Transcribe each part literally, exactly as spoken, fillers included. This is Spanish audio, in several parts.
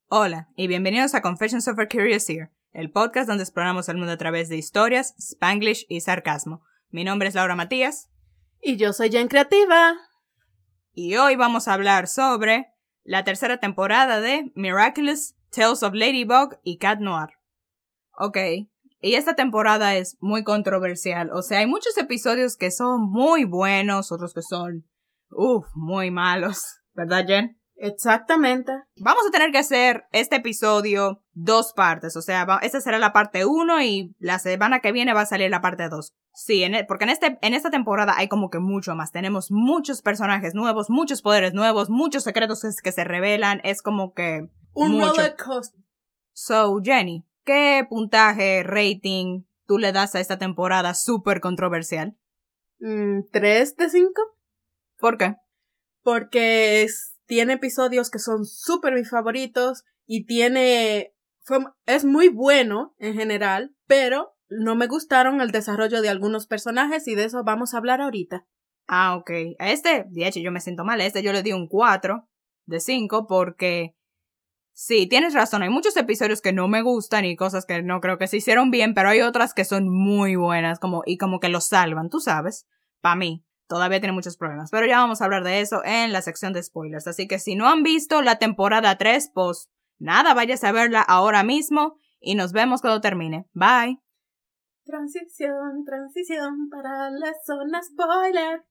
Hola, y bienvenidos a Confessions of a Curious Ear, el podcast donde exploramos el mundo a través de historias, spanglish y sarcasmo. Mi nombre es Laura Matías. Y yo soy Jen Creativa. Y hoy vamos a hablar sobre la tercera temporada de Miraculous, Tales of Ladybug y Cat Noir. Ok, y esta temporada es muy controversial. O sea, hay muchos episodios que son muy buenos, otros que son, uff, muy malos. ¿Verdad, Jen? Exactamente. Vamos a tener que hacer este episodio dos partes, o sea, va, esta será la parte uno y la semana que viene va a salir la parte dos. Sí, en el, porque en, este, en esta temporada hay como que mucho más, tenemos muchos personajes nuevos, muchos poderes nuevos, muchos secretos que, que se revelan, es como que un mucho. roller coaster. So, Jenny, ¿qué puntaje, rating tú le das a esta temporada súper controversial? Mm, ¿Tres de cinco? ¿Por qué? Porque es... Tiene episodios que son súper mis favoritos y tiene... Fue, es muy bueno en general, pero no me gustaron el desarrollo de algunos personajes y de eso vamos a hablar ahorita. Ah, ok. A este, de hecho, yo me siento mal. A este yo le di un cuatro de cinco porque... Sí, tienes razón. Hay muchos episodios que no me gustan y cosas que no creo que se hicieron bien, pero hay otras que son muy buenas como y como que los salvan, tú sabes. Para mí. Todavía tiene muchos problemas, pero ya vamos a hablar de eso en la sección de spoilers. Así que si no han visto la temporada tres, pues nada, vayas a verla ahora mismo y nos vemos cuando termine. Bye. Transición, transición para la zona spoiler.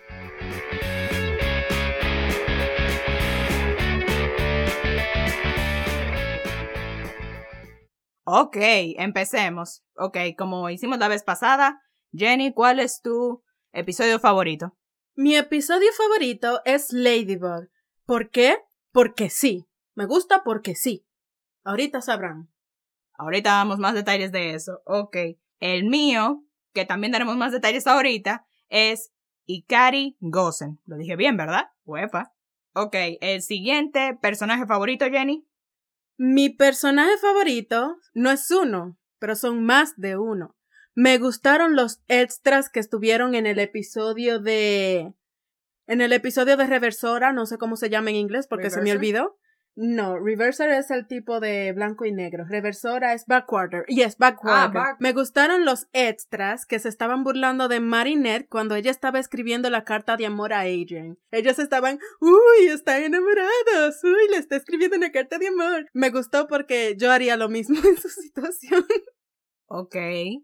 Ok, empecemos. Ok, como hicimos la vez pasada, Jenny, ¿cuál es tu episodio favorito? Mi episodio favorito es Ladybug. ¿Por qué? Porque sí. Me gusta porque sí. Ahorita sabrán. Ahorita damos más detalles de eso. Ok. El mío, que también daremos más detalles ahorita, es Ikari Gosen. Lo dije bien, ¿verdad? Uepa. Ok, el siguiente personaje favorito, Jenny. Mi personaje favorito no es uno, pero son más de uno. Me gustaron los extras que estuvieron en el episodio de... En el episodio de Reversora, no sé cómo se llama en inglés porque ¿Reverser? se me olvidó. No, Reverser es el tipo de blanco y negro. Reversora es Backwarder. Yes, Backwarder. Ah, back- Me gustaron los extras que se estaban burlando de Marinette cuando ella estaba escribiendo la carta de amor a Adrien. Ellos estaban, uy, están enamorados, uy, le está escribiendo una carta de amor. Me gustó porque yo haría lo mismo en su situación. Ok.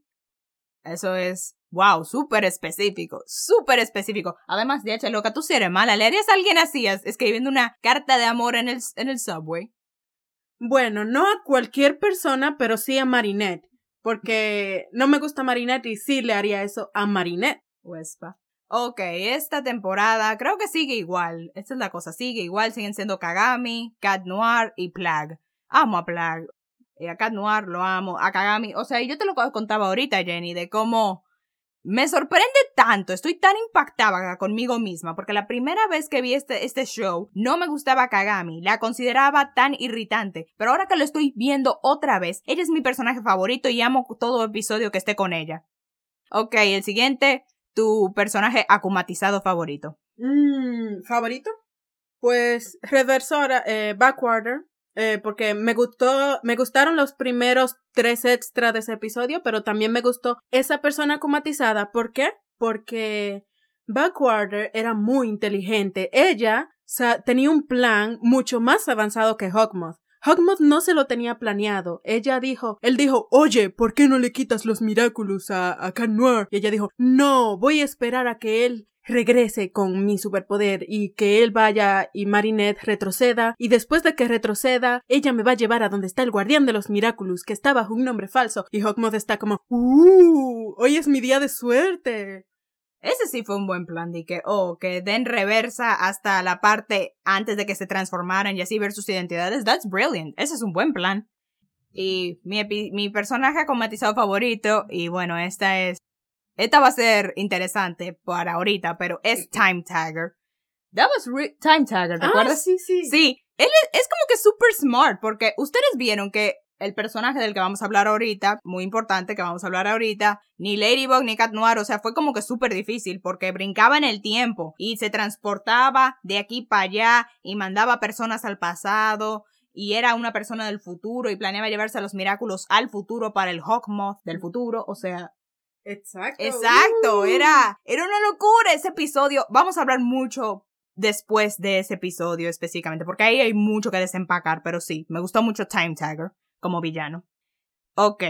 Eso es, wow, súper específico, súper específico. Además, de hecho, loca, tú si eres mala, ¿le harías a alguien así, escribiendo una carta de amor en el, en el subway? Bueno, no a cualquier persona, pero sí a Marinette. Porque no me gusta Marinette y sí le haría eso a Marinette. Huespa. Ok, esta temporada creo que sigue igual. Esta es la cosa, sigue igual. Siguen siendo Kagami, Cat Noir y Plague. Amo a Plague. Y a Cat Noir lo amo. A Kagami. O sea, yo te lo contaba ahorita, Jenny, de cómo me sorprende tanto. Estoy tan impactada conmigo misma. Porque la primera vez que vi este, este show, no me gustaba Kagami. La consideraba tan irritante. Pero ahora que lo estoy viendo otra vez, ella es mi personaje favorito y amo todo episodio que esté con ella. Ok, el siguiente... ¿Tu personaje akumatizado favorito? Mm, ¿Favorito? Pues Reversora, eh, Backwarder, eh, porque me gustó, me gustaron los primeros tres extras de ese episodio, pero también me gustó esa persona akumatizada. ¿Por qué? Porque Backwarder era muy inteligente. Ella o sea, tenía un plan mucho más avanzado que Hawkmoth. Hawkmoth no se lo tenía planeado. Ella dijo, él dijo, oye, ¿por qué no le quitas los Miraculous a, a Cat Noir? Y ella dijo, no, voy a esperar a que él regrese con mi superpoder y que él vaya y Marinette retroceda y después de que retroceda, ella me va a llevar a donde está el guardián de los Miraculous que está bajo un nombre falso y Hawkmoth está como, ¡uh! Hoy es mi día de suerte. Ese sí fue un buen plan, de que, oh, que den reversa hasta la parte antes de que se transformaran y así ver sus identidades. That's brilliant. Ese es un buen plan. Y mi, epi- mi personaje acomatizado favorito, y bueno, esta es, esta va a ser interesante para ahorita, pero es Time Tagger. That was re- Time Tagger, ¿te Ah, acuerdas? sí, sí. Sí, él es, es como que super smart, porque ustedes vieron que el personaje del que vamos a hablar ahorita, muy importante que vamos a hablar ahorita, ni Ladybug ni Cat Noir, o sea, fue como que súper difícil porque brincaba en el tiempo y se transportaba de aquí para allá y mandaba personas al pasado y era una persona del futuro y planeaba llevarse a los Miraculous al futuro para el Hawkmoth del futuro, o sea... Exacto. Exacto, uh. era, era una locura ese episodio. Vamos a hablar mucho después de ese episodio específicamente, porque ahí hay mucho que desempacar, pero sí, me gustó mucho Time Tagger como villano. Ok,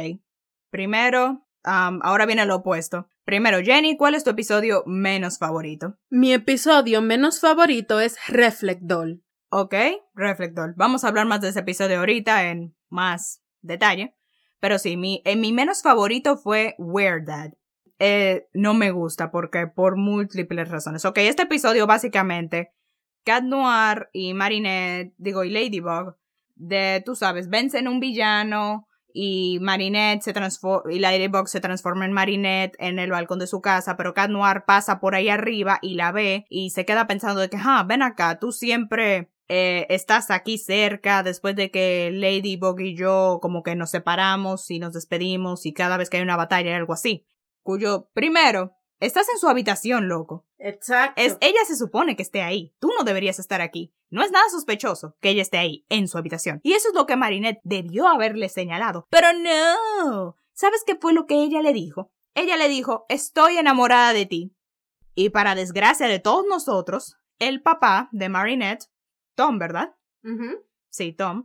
primero, um, ahora viene lo opuesto. Primero, Jenny, ¿cuál es tu episodio menos favorito? Mi episodio menos favorito es Reflect Doll. Ok, Reflect Doll. Vamos a hablar más de ese episodio ahorita en más detalle. Pero sí, mi, eh, mi menos favorito fue Weird Dad. Eh, no me gusta porque por múltiples razones. Ok, este episodio básicamente, Cat Noir y Marinette, digo, y Ladybug, de, tú sabes, vencen un villano y Marinette se transforma, y Ladybug se transforma en Marinette en el balcón de su casa, pero Cat Noir pasa por ahí arriba y la ve y se queda pensando de que, ah, ven acá, tú siempre... Eh, estás aquí cerca después de que Ladybug y yo como que nos separamos y nos despedimos y cada vez que hay una batalla hay algo así. Cuyo, primero, estás en su habitación, loco. Exacto. Es, ella se supone que esté ahí. Tú no deberías estar aquí. No es nada sospechoso que ella esté ahí, en su habitación. Y eso es lo que Marinette debió haberle señalado. Pero no. ¿Sabes qué fue lo que ella le dijo? Ella le dijo, estoy enamorada de ti. Y para desgracia de todos nosotros, el papá de Marinette, Tom, ¿verdad? Uh-huh. Sí, Tom.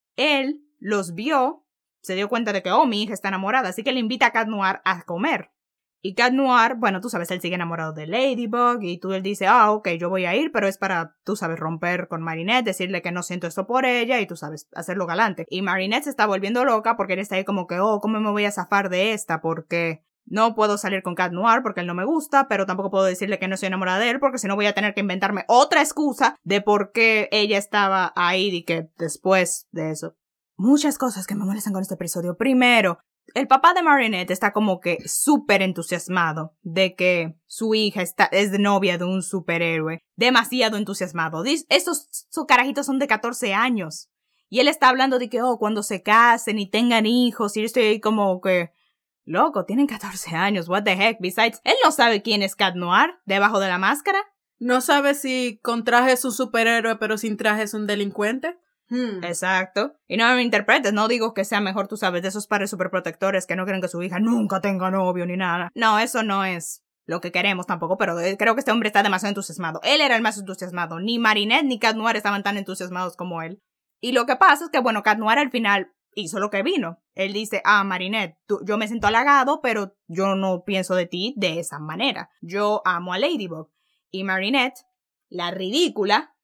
Él los vio, se dio cuenta de que, oh, mi hija está enamorada, así que le invita a Cat Noir a comer. Y Cat Noir, bueno, tú sabes, él sigue enamorado de Ladybug, y tú él dice, ah, ok, yo voy a ir, pero es para, tú sabes, romper con Marinette, decirle que no siento esto por ella, y tú sabes, hacerlo galante. Y Marinette se está volviendo loca porque él está ahí como que, oh, ¿cómo me voy a zafar de esta? Porque... no puedo salir con Cat Noir porque él no me gusta, pero tampoco puedo decirle que no estoy enamorada de él porque si no voy a tener que inventarme otra excusa de por qué ella estaba ahí y que después de eso. Muchas cosas que me molestan con este episodio. Primero, el papá de Marinette está como que súper entusiasmado de que su hija está, es de novia de un superhéroe. Demasiado entusiasmado. Estos sus carajitos son de catorce años. Y él está hablando de que, oh, cuando se casen y tengan hijos, y yo estoy ahí como que... loco, tienen catorce años, what the heck. Besides, él no sabe quién es Cat Noir debajo de la máscara. No sabe si con traje es un superhéroe, pero sin traje es un delincuente. Hmm. Exacto. Y no me interpretes, no digo que sea mejor, tú sabes, de esos padres superprotectores que no quieren que su hija nunca tenga novio ni nada. No, eso no es lo que queremos tampoco, pero creo que este hombre está demasiado entusiasmado. Él era el más entusiasmado. Ni Marinette ni Cat Noir estaban tan entusiasmados como él. Y lo que pasa es que, bueno, Cat Noir al final... hizo lo que vino. Él dice, ah, Marinette, tú, yo me siento halagado, pero yo no pienso de ti de esa manera. Yo amo a Ladybug. Y Marinette, la ridícula,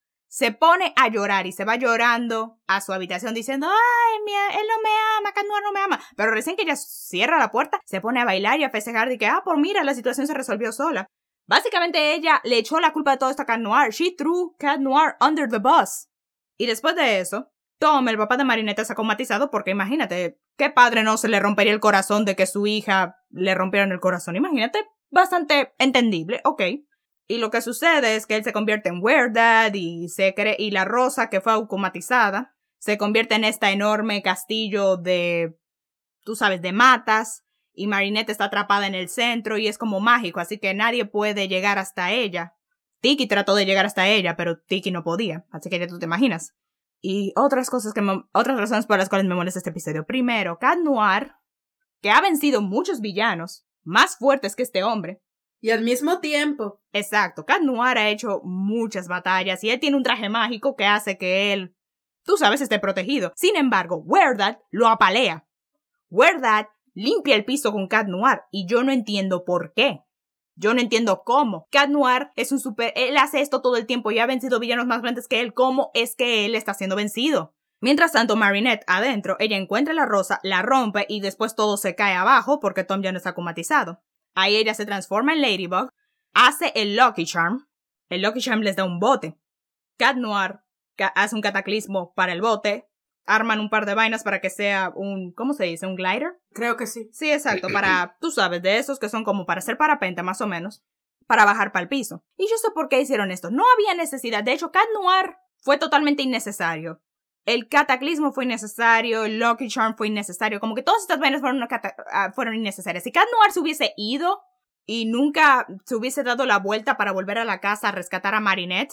se pone a llorar y se va llorando a su habitación diciendo, ay, mía, él no me ama, Cat Noir no me ama. Pero recién que ella cierra la puerta, se pone a bailar y a festejar de que, ah, por mira, la situación se resolvió sola. Básicamente ella le echó la culpa de todo esto a Cat Noir. She threw Cat Noir under the bus. Y después de eso, Tom, el papá de Marinette, está comatizado porque imagínate, ¿qué padre no se le rompería el corazón de que su hija le rompieran el corazón? Imagínate, bastante entendible, ok. Y lo que sucede es que él se convierte en Weird Dad y, se cree, y la Rosa, que fue aucomatizada, se convierte en este enorme castillo de, tú sabes, de matas, y Marinette está atrapada en el centro y es como mágico, así que nadie puede llegar hasta ella. Tiki trató de llegar hasta ella, pero Tiki no podía, así que ya tú te imaginas. Y otras cosas que me, otras razones por las cuales me molesta este episodio. Primero, Cat Noir, que ha vencido muchos villanos más fuertes que este hombre. Y al mismo tiempo. Exacto, Cat Noir ha hecho muchas batallas y él tiene un traje mágico que hace que él, tú sabes, esté protegido. Sin embargo, Weird Dad lo apalea. Weird Dad limpia el piso con Cat Noir y yo no entiendo por qué. Yo no entiendo cómo. Cat Noir es un super... él hace esto todo el tiempo y ha vencido villanos más grandes que él. ¿Cómo es que él está siendo vencido? Mientras tanto, Marinette, adentro, ella encuentra la rosa, la rompe y después todo se cae abajo porque Tom ya no está comatizado. Ahí ella se transforma en Ladybug, hace el Lucky Charm. El Lucky Charm les da un bote. Cat Noir hace un cataclismo para el bote. Arman un par de vainas para que sea un... ¿cómo se dice? ¿Un glider? Creo que sí. Sí, exacto. Para, tú sabes, de esos que son como para hacer parapente, más o menos. Para bajar para el piso. Y yo sé por qué hicieron esto. No había necesidad. De hecho, Cat Noir fue totalmente innecesario. El cataclismo fue innecesario. El Lucky Charm fue innecesario. Como que todas estas vainas fueron, uh, fueron innecesarias. Si Cat Noir se hubiese ido y nunca se hubiese dado la vuelta para volver a la casa a rescatar a Marinette,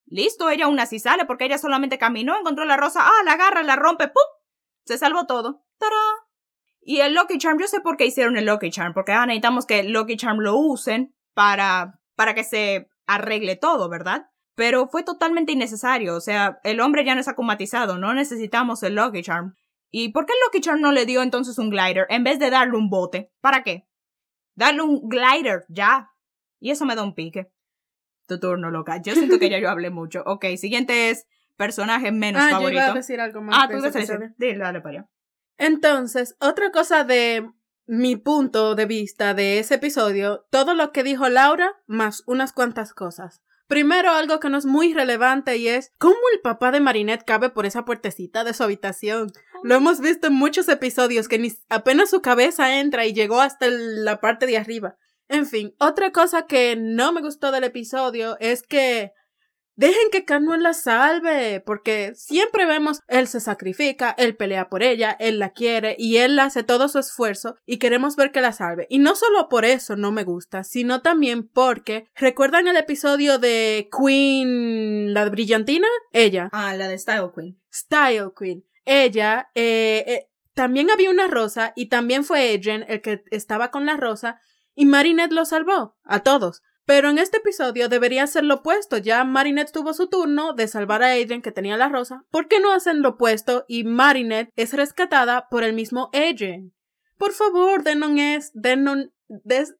Listo, ella aún así sale porque ella solamente caminó, encontró la rosa, ah, la agarra, la rompe, ¡pum! Se salvó todo. ¡Tará! Y el Lucky Charm, yo sé por qué hicieron el Lucky Charm, porque ah, necesitamos que el Lucky Charm lo usen para, para que se arregle todo, ¿verdad? Pero fue totalmente innecesario, o sea, el hombre ya no está acumatizado, no necesitamos el Lucky Charm. ¿Y por qué el Lucky Charm no le dio entonces un glider en vez de darle un bote? ¿Para qué? Darle un glider, ya. Y eso me da un pique. Tu turno, loca. Yo siento que ya yo hablé mucho. Ok, siguiente es personaje menos ah, favorito. Ah, yo iba a decir algo más. Ah, tú ibas a decir. Dile, dale para allá. Entonces, otra cosa de mi punto de vista de ese episodio, todo lo que dijo Laura, más unas cuantas cosas. Primero, algo que no es muy relevante y es cómo el papá de Marinette cabe por esa puertecita de su habitación. Lo hemos visto en muchos episodios que ni apenas su cabeza entra y llegó hasta la parte de arriba. En fin, otra cosa que no me gustó del episodio es que dejen que Cat-Noir la salve, porque siempre vemos, él se sacrifica, él pelea por ella, él la quiere y él hace todo su esfuerzo y queremos ver que la salve. Y no solo por eso no me gusta, sino también porque, ¿recuerdan el episodio de Queen, la brillantina? Ella. Ah, la de Style Queen. Style Queen. Ella, eh, eh, también había una rosa y también fue Adrien el que estaba con la rosa y Marinette lo salvó, a todos. Pero en este episodio debería ser lo opuesto. Ya Marinette tuvo su turno de salvar a Adrien que tenía la rosa. ¿Por qué no hacen lo opuesto y Marinette es rescatada por el mismo Adrien? Por favor, denon es, denon, des,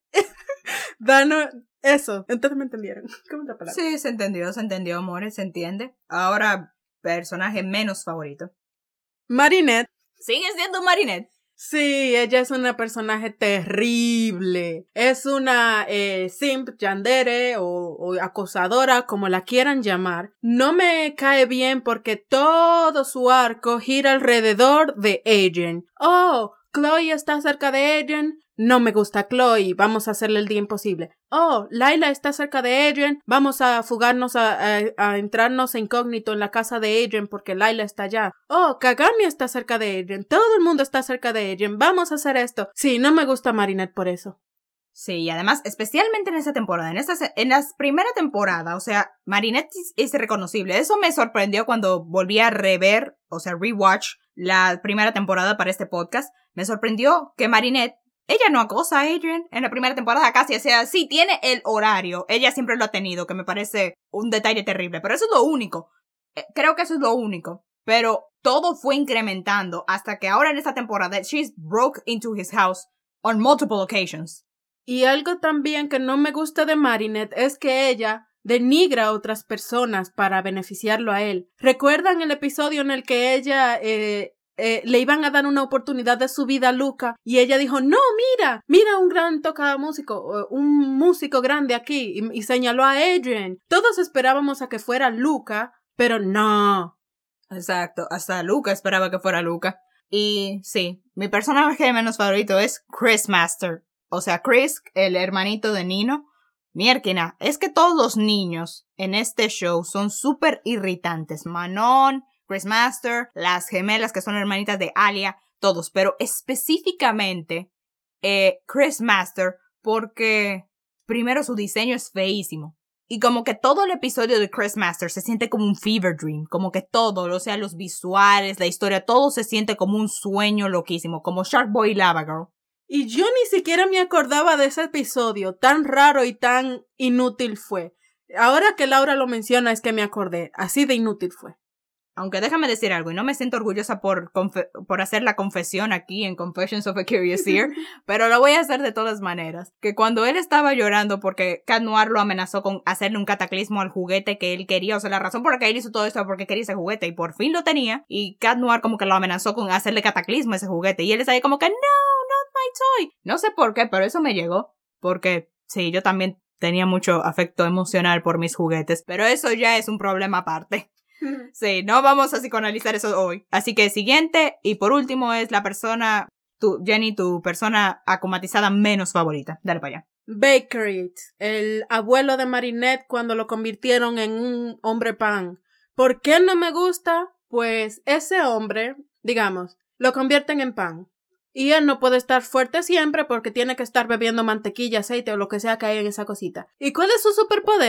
danos, eso. Entonces me entendieron. ¿Cómo es la palabra? Sí, se entendió, se entendió, amores, se entiende. Ahora, personaje menos favorito. Marinette. Sigue siendo Marinette. Sí, ella es una personaje terrible. Es una eh, simp, yandere o, o acosadora, como la quieran llamar. No me cae bien porque todo su arco gira alrededor de Adrien. Oh, Chloe está cerca de Adrien. No me gusta Chloe, vamos a hacerle el día imposible. Oh, Layla está cerca de Adrien, vamos a fugarnos a, a, a entrarnos incógnito en la casa de Adrien porque Layla está allá. Oh, Kagami está cerca de Adrien, todo el mundo está cerca de Adrien, vamos a hacer esto. Sí, no me gusta Marinette por eso. Sí, y además, especialmente en esta temporada, en esta en la primera temporada, o sea, Marinette es, es irreconocible. Eso me sorprendió cuando volví a rever, o sea, rewatch la primera temporada para este podcast. Me sorprendió que Marinette, ella no acosa a Adrien en la primera temporada casi, o sea, sí tiene el horario, ella siempre lo ha tenido, que me parece un detalle terrible, pero eso es lo único. Creo que eso es lo único. Pero todo fue incrementando hasta que ahora en esta temporada, she's broke into his house on multiple occasions. Y algo también que no me gusta de Marinette es que ella denigra a otras personas para beneficiarlo a él. ¿Recuerdan el episodio en el que ella eh, eh, le iban a dar una oportunidad de su vida a Luca y ella dijo, no, mira, mira un gran tocamúsico, un músico grande aquí y, y señaló a Adrien. Todos esperábamos a que fuera Luca, pero no. Exacto, hasta Luca esperaba que fuera Luca. Y sí, mi personaje menos favorito es Chris Master. O sea, Chris, el hermanito de Nino. Mierkina, es que todos los niños en este show son súper irritantes. Manon, Chris Master, las gemelas que son hermanitas de Alia, todos. Pero específicamente eh, Chris Master porque primero su diseño es feísimo. Y como que todo el episodio de Chris Master se siente como un fever dream. Como que todo, o sea, los visuales, la historia, todo se siente como un sueño loquísimo. Como Shark Boy y Lava Girl. Y yo ni siquiera me acordaba de ese episodio, tan raro y tan inútil fue. Ahora que Laura lo menciona es que me acordé, así de inútil fue. Aunque déjame decir algo, y no me siento orgullosa por, confe- por hacer la confesión aquí en Confessions of a Curious Ear, pero lo voy a hacer de todas maneras. Que cuando él estaba llorando porque Cat-Noir lo amenazó con hacerle un cataclismo al juguete que él quería, o sea, la razón por la que él hizo todo esto es porque quería ese juguete y por fin lo tenía, y Cat-Noir como que lo amenazó con hacerle cataclismo a ese juguete, y él está ahí como que, no, not my toy. No sé por qué, pero eso me llegó, porque sí, yo también tenía mucho afecto emocional por mis juguetes, pero eso ya es un problema aparte. Sí, no vamos a psicoanalizar eso hoy. Así que siguiente y por último es la persona, tu, Jenny, tu persona acomatizada menos favorita. Dale para allá. Bakerit, el abuelo de Marinette cuando lo convirtieron en un hombre pan. ¿Por qué no me gusta? Pues ese hombre, digamos, lo convierten en pan. Y él no puede estar fuerte siempre porque tiene que estar bebiendo mantequilla, aceite o lo que sea que hay en esa cosita. ¿Y cuál es su superpoder?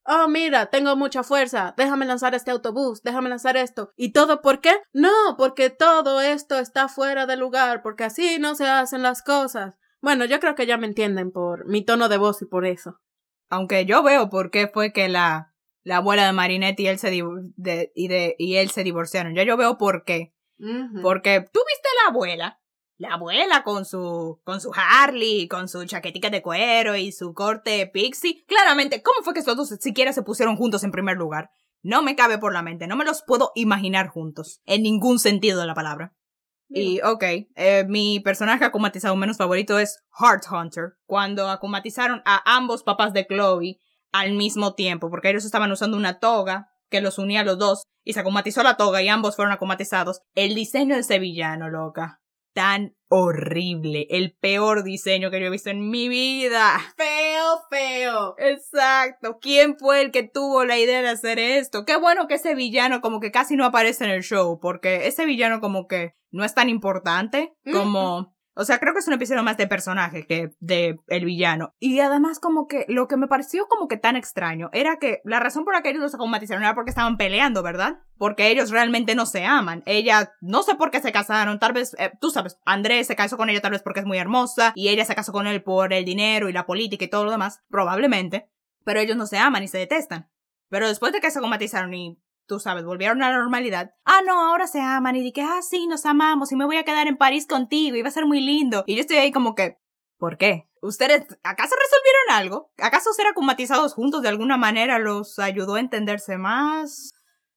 oh, mira, tengo mucha fuerza, déjame lanzar este autobús, déjame lanzar esto. ¿Y todo por qué? No, porque todo esto está fuera de lugar, porque así no se hacen las cosas. Bueno, yo creo que ya me entienden por mi tono de voz y por eso. Aunque yo veo por qué fue que la, la abuela de Marinette y él se, div- de, y, de, y él se divorciaron. Ya yo veo por qué. Uh-huh. Porque tú viste a la abuela. La abuela con su con su Harley, con su chaquetica de cuero y su corte pixie. Claramente, ¿cómo fue que estos dos siquiera se pusieron juntos en primer lugar? No me cabe por la mente. No me los puedo imaginar juntos. En ningún sentido de la palabra. Y, ok, eh, mi personaje akumatizado menos favorito es Heart Hunter, cuando akumatizaron a ambos papás de Chloe al mismo tiempo, porque ellos estaban usando una toga que los unía a los dos, y se akumatizó la toga y ambos fueron akumatizados. El diseño de ese villano, loca, tan horrible, el peor diseño que yo he visto en mi vida. Feo, feo. Exacto. ¿Quién fue el que tuvo la idea de hacer esto? Qué bueno que ese villano como que casi no aparece en el show, porque ese villano como que no es tan importante como... Mm-hmm. O sea, creo que es un episodio más de personaje que de el villano. Y además como que lo que me pareció como que tan extraño era que la razón por la que ellos los akumatizaron era porque estaban peleando, ¿verdad? Porque ellos realmente no se aman. Ella, no sé por qué se casaron, tal vez, eh, tú sabes, Andrés se casó con ella tal vez porque es muy hermosa, y ella se casó con él por el dinero y la política y todo lo demás, probablemente. Pero ellos no se aman y se detestan. Pero después de que se akumatizaron y... tú sabes, volvieron a la normalidad. Ah, no, ahora se aman. Y dije, ah, sí, nos amamos y me voy a quedar en París contigo y va a ser muy lindo. Y yo estoy ahí como que, ¿por qué? ¿Ustedes acaso resolvieron algo? ¿Acaso ser akumatizados juntos de alguna manera los ayudó a entenderse más?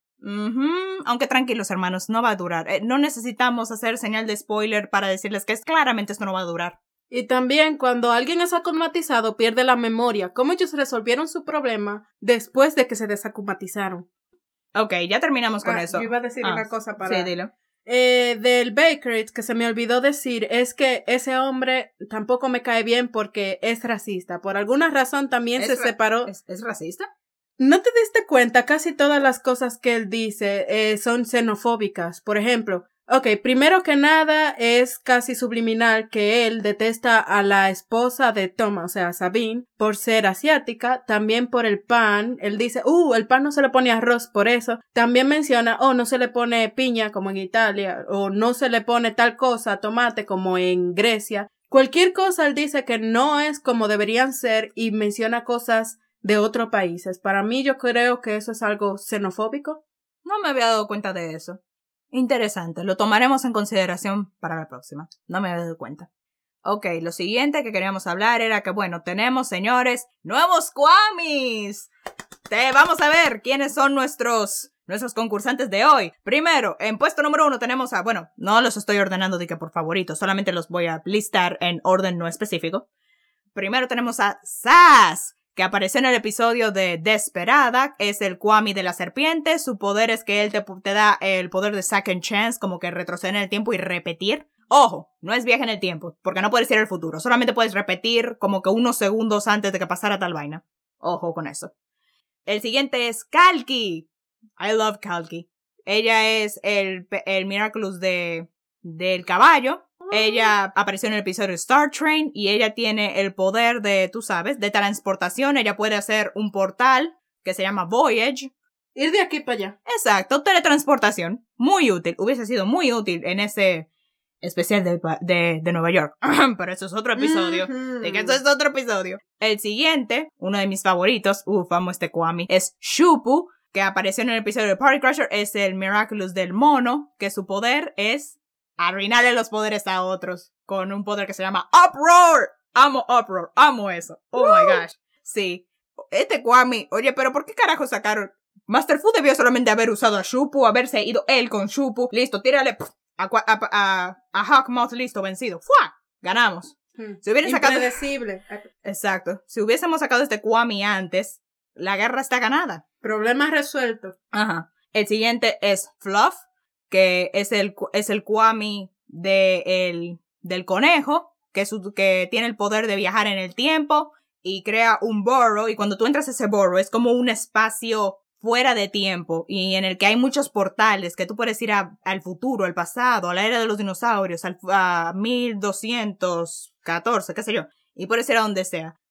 Uh-huh. Aunque tranquilos, hermanos, no va a durar. Eh, no necesitamos hacer señal de spoiler para decirles que es, claramente esto no va a durar. Y también cuando alguien es acumatizado pierde la memoria. ¿Cómo ellos resolvieron su problema después de que se desacumatizaron? Ok, ya terminamos con ah, eso. Yo iba a decir ah, una cosa para... Sí, dilo. Eh, del Baker, que se me olvidó decir, es que ese hombre tampoco me cae bien porque es racista. Por alguna razón también se separó. ¿Es, ¿Es racista? ¿No te diste cuenta? Casi todas las cosas que él dice eh, son xenofóbicas. Por ejemplo, ok, primero que nada es casi subliminal que él detesta a la esposa de Thomas, o sea, Sabine, por ser asiática, también por el pan. Él dice, uh, el pan no se le pone arroz por eso. También menciona, oh, no se le pone piña como en Italia, o no se le pone tal cosa, tomate como en Grecia. Cualquier cosa él dice que no es como deberían ser y menciona cosas de otros países. Para mí yo creo que eso es algo xenofóbico. No me había dado cuenta de eso. Interesante, lo tomaremos en consideración para la próxima. No me había dado cuenta. Ok, lo siguiente que queríamos hablar era que, bueno, tenemos, señores, nuevos Kwamis. Te vamos a ver quiénes son nuestros, nuestros concursantes de hoy. Primero, en puesto número uno tenemos a, bueno, no los estoy ordenando de que por favorito, solamente los voy a listar en orden no específico. Primero tenemos a Sass, que apareció en el episodio de Desperada. Es el Kwami de la serpiente. Su poder es que él te, te da el poder de second chance, como que retroceder en el tiempo y repetir. Ojo, no es viaje en el tiempo, porque no puedes ir al futuro. Solamente puedes repetir como que unos segundos antes de que pasara tal vaina. Ojo con eso. El siguiente es Kalki. I love Kalki. Ella es el, el Miraculous de, del caballo. Ella apareció en el episodio Star Train y ella tiene el poder de, tú sabes, de transportación. Ella puede hacer un portal que se llama Voyage. Ir de aquí para allá. Exacto, teletransportación. Muy útil. Hubiese sido muy útil en ese especial de, de, de Nueva York. Pero eso es otro episodio. Mm-hmm. De que eso es otro episodio. El siguiente, uno de mis favoritos, uf, amo este Kwami, es Shupu, que apareció en el episodio de Party Crusher. Es el Miraculous del mono, que su poder es arruinarle los poderes a otros con un poder que se llama Uproar. Amo Uproar, amo eso. Oh Woo. My gosh. Sí. Este Kwami, oye, pero ¿por qué carajo sacaron? Master Fu debió solamente haber usado a Shupu, haberse ido él con Shupu. Listo, tírale pff, a, a, a, a Hawkmoth, listo, vencido. ¡Fua! Ganamos. Hmm. Si hubieran sacado... Impredecible. Exacto. Si hubiésemos sacado este Kwami antes, la guerra está ganada. Problema resuelto. Ajá. El siguiente es Fluff, que es el, es el Kwami de el, del conejo, que, es, que tiene el poder de viajar en el tiempo y crea un burrow, y cuando tú entras a ese burrow es como un espacio fuera de tiempo y en el que hay muchos portales que tú puedes ir a, al futuro, al pasado, a la era de los dinosaurios, al, a mil doscientos catorce, qué sé yo, y puedes ir a donde sea.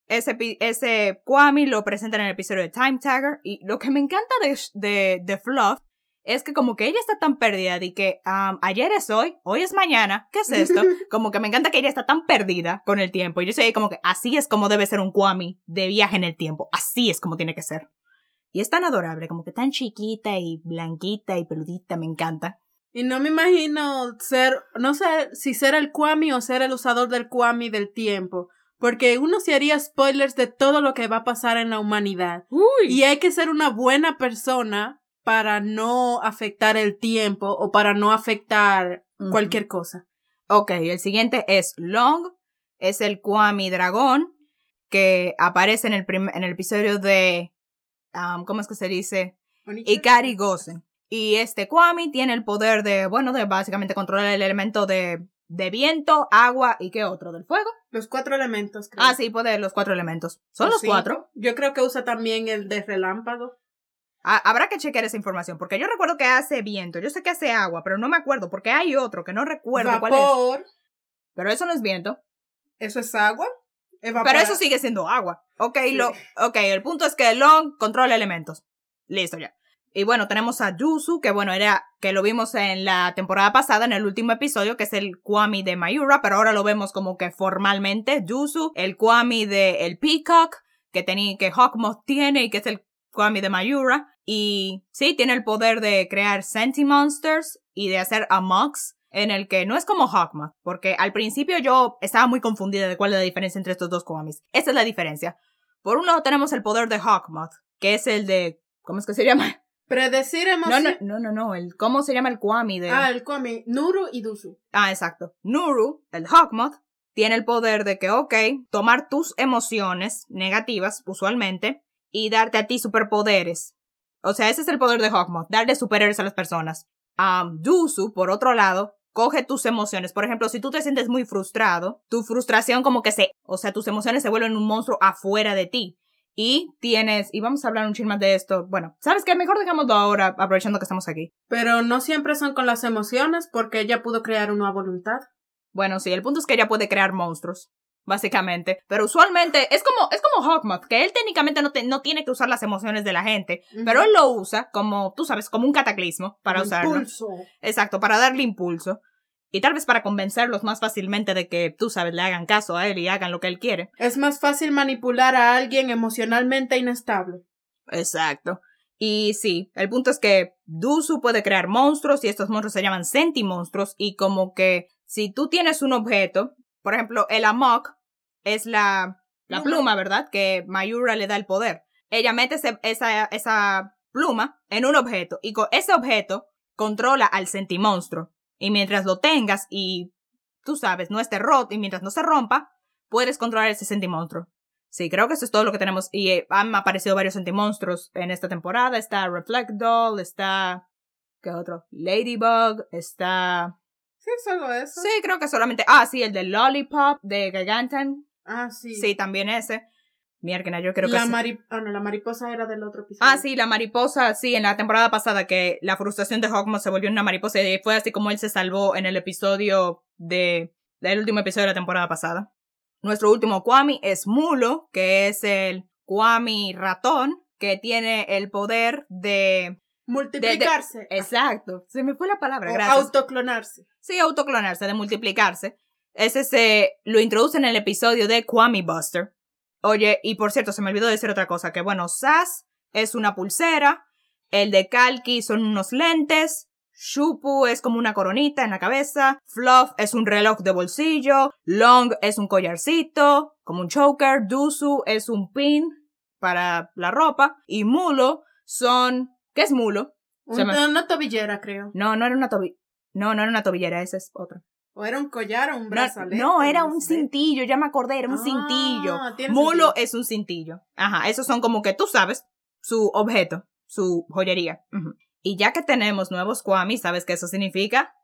ese, ese Kwami lo presentan en el episodio de Time Tagger. Y lo que me encanta de, de, de Fluff es que como que ella está tan perdida de que um, ayer es hoy, hoy es mañana, ¿qué es esto? Como que me encanta que ella está tan perdida con el tiempo. Y yo soy como que así es como debe ser un Kwami de viaje en el tiempo. Así es como tiene que ser. Y es tan adorable, como que tan chiquita y blanquita y peludita, me encanta. Y no me imagino ser, no sé si ser el Kwami o ser el usador del Kwami del tiempo. Porque uno se haría spoilers de todo lo que va a pasar en la humanidad. Uy. Y hay que ser una buena persona para no afectar el tiempo o para no afectar uh-huh. cualquier cosa. Ok, el siguiente es Long. Es el Kwami dragón que aparece en el, prim- en el episodio de... Um, ¿Cómo es que se dice? Ikari Gosen. Y este Kwami tiene el poder de, bueno, de básicamente controlar el elemento de, de viento, agua y ¿qué otro? ¿Del fuego? Los cuatro elementos, creo. Ah, sí, poder, los cuatro elementos. ¿Son los, los cuatro? Yo creo que usa también el de relámpago. Ah, habrá que chequear esa información, porque yo recuerdo que hace viento, yo sé que hace agua, pero no me acuerdo, porque hay otro que no recuerdo Vapor. cuál es. Pero eso no es viento. ¿Eso es agua? Evapora. Pero eso sigue siendo agua. Ok, sí. lo, okay, el punto es que Long controla elementos. Listo ya. Y bueno, tenemos a Yuzu, que bueno, era que lo vimos en la temporada pasada, en el último episodio, que es el Kwami de Mayura, pero ahora lo vemos como que formalmente Yuzu, el Kwami de el Peacock, que, tenía, que Hawkmoth tiene y que es el Kwami de Mayura. Y sí, tiene el poder de crear Sentimonsters y de hacer Amox, en el que no es como Hawkmoth, porque al principio yo estaba muy confundida de cuál es la diferencia entre estos dos Kwamis. Esta es la diferencia. Por un lado tenemos el poder de Hawkmoth, que es el de... ¿Cómo es que se llama? Predecir emociones. No, no, no, no, el, ¿cómo se llama el Kwami de...? Ah, el Kwami, Nuru y Duzu. Ah, exacto. Nuru, el Hawkmoth, tiene el poder de que, ok, tomar tus emociones negativas, usualmente, y darte a ti superpoderes. O sea, ese es el poder de Hawkmoth, darle superhéroes a las personas. Um, Duzu, por otro lado, coge tus emociones. Por ejemplo, si tú te sientes muy frustrado, tu frustración como que se... O sea, tus emociones se vuelven un monstruo afuera de ti. Y tienes... Y vamos a hablar un chin más de esto. Bueno, ¿sabes qué? Mejor dejámoslo ahora, aprovechando que estamos aquí. Pero no siempre son con las emociones, porque ella pudo crear una voluntad. Bueno, sí, el punto es que ella puede crear monstruos, básicamente. Pero usualmente es como es como Hawkmoth, que él técnicamente no, te, no tiene que usar las emociones de la gente, uh-huh. pero él lo usa como, tú sabes, como un cataclismo para un usarlo. Impulso. Exacto, para darle impulso. Y tal vez para convencerlos más fácilmente de que, tú sabes, le hagan caso a él y hagan lo que él quiere. Es más fácil manipular a alguien emocionalmente inestable. Exacto. Y sí, el punto es que Duzu puede crear monstruos y estos monstruos se llaman sentimonstruos y como que si tú tienes un objeto, por ejemplo, el Amok es la, la uh-huh. pluma, ¿verdad? Que Mayura le da el poder. Ella mete ese, esa, esa pluma en un objeto y con ese objeto controla al sentimonstruo. Y mientras lo tengas y, tú sabes, no esté roto y mientras no se rompa, puedes controlar ese sentimonstruo. Sí, creo que eso es todo lo que tenemos. Y eh, han aparecido varios sentimonstruos en esta temporada. Está Reflect Doll, está... ¿Qué otro? Ladybug, está... Sí, solo eso. Sí, creo que solamente... Ah, sí, el de Lollipop, de Giganten. Ah, sí. Sí, también ese. Mierda, yo creo que... La, mari... oh, no, la mariposa era del otro episodio. Ah, sí, la mariposa, sí, en la temporada pasada que la frustración de Hawkmoth se volvió una mariposa y fue así como él se salvó en el episodio de... del último episodio de la temporada pasada. Nuestro último Kwami es Mulo, que es el Kwami ratón, que tiene el poder de... multiplicarse. De, de... Exacto, se me fue la palabra, o gracias. Autoclonarse. Sí, autoclonarse, de multiplicarse. Ese se lo introduce en el episodio de Kwami Buster. Oye, y por cierto, se me olvidó decir otra cosa, que bueno, Sass es una pulsera, el de Kalki son unos lentes, Shupu es como una coronita en la cabeza, Fluff es un reloj de bolsillo, Long es un collarcito, como un choker, Duzu es un pin para la ropa, y Mulo son... ¿Qué es Mulo? Un, me... Una tobillera, creo. No, no era una tobillera. No, no era una tobillera, esa es otra. ¿O era un collar o un brazalete? No, no era un cintillo, ya me acordé, era un ah, cintillo. Mulo sentido. Es un cintillo. Ajá, esos son como que tú sabes, su objeto, su joyería. Uh-huh. Y ya que tenemos nuevos Kwami, ¿sabes qué eso significa?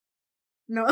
No.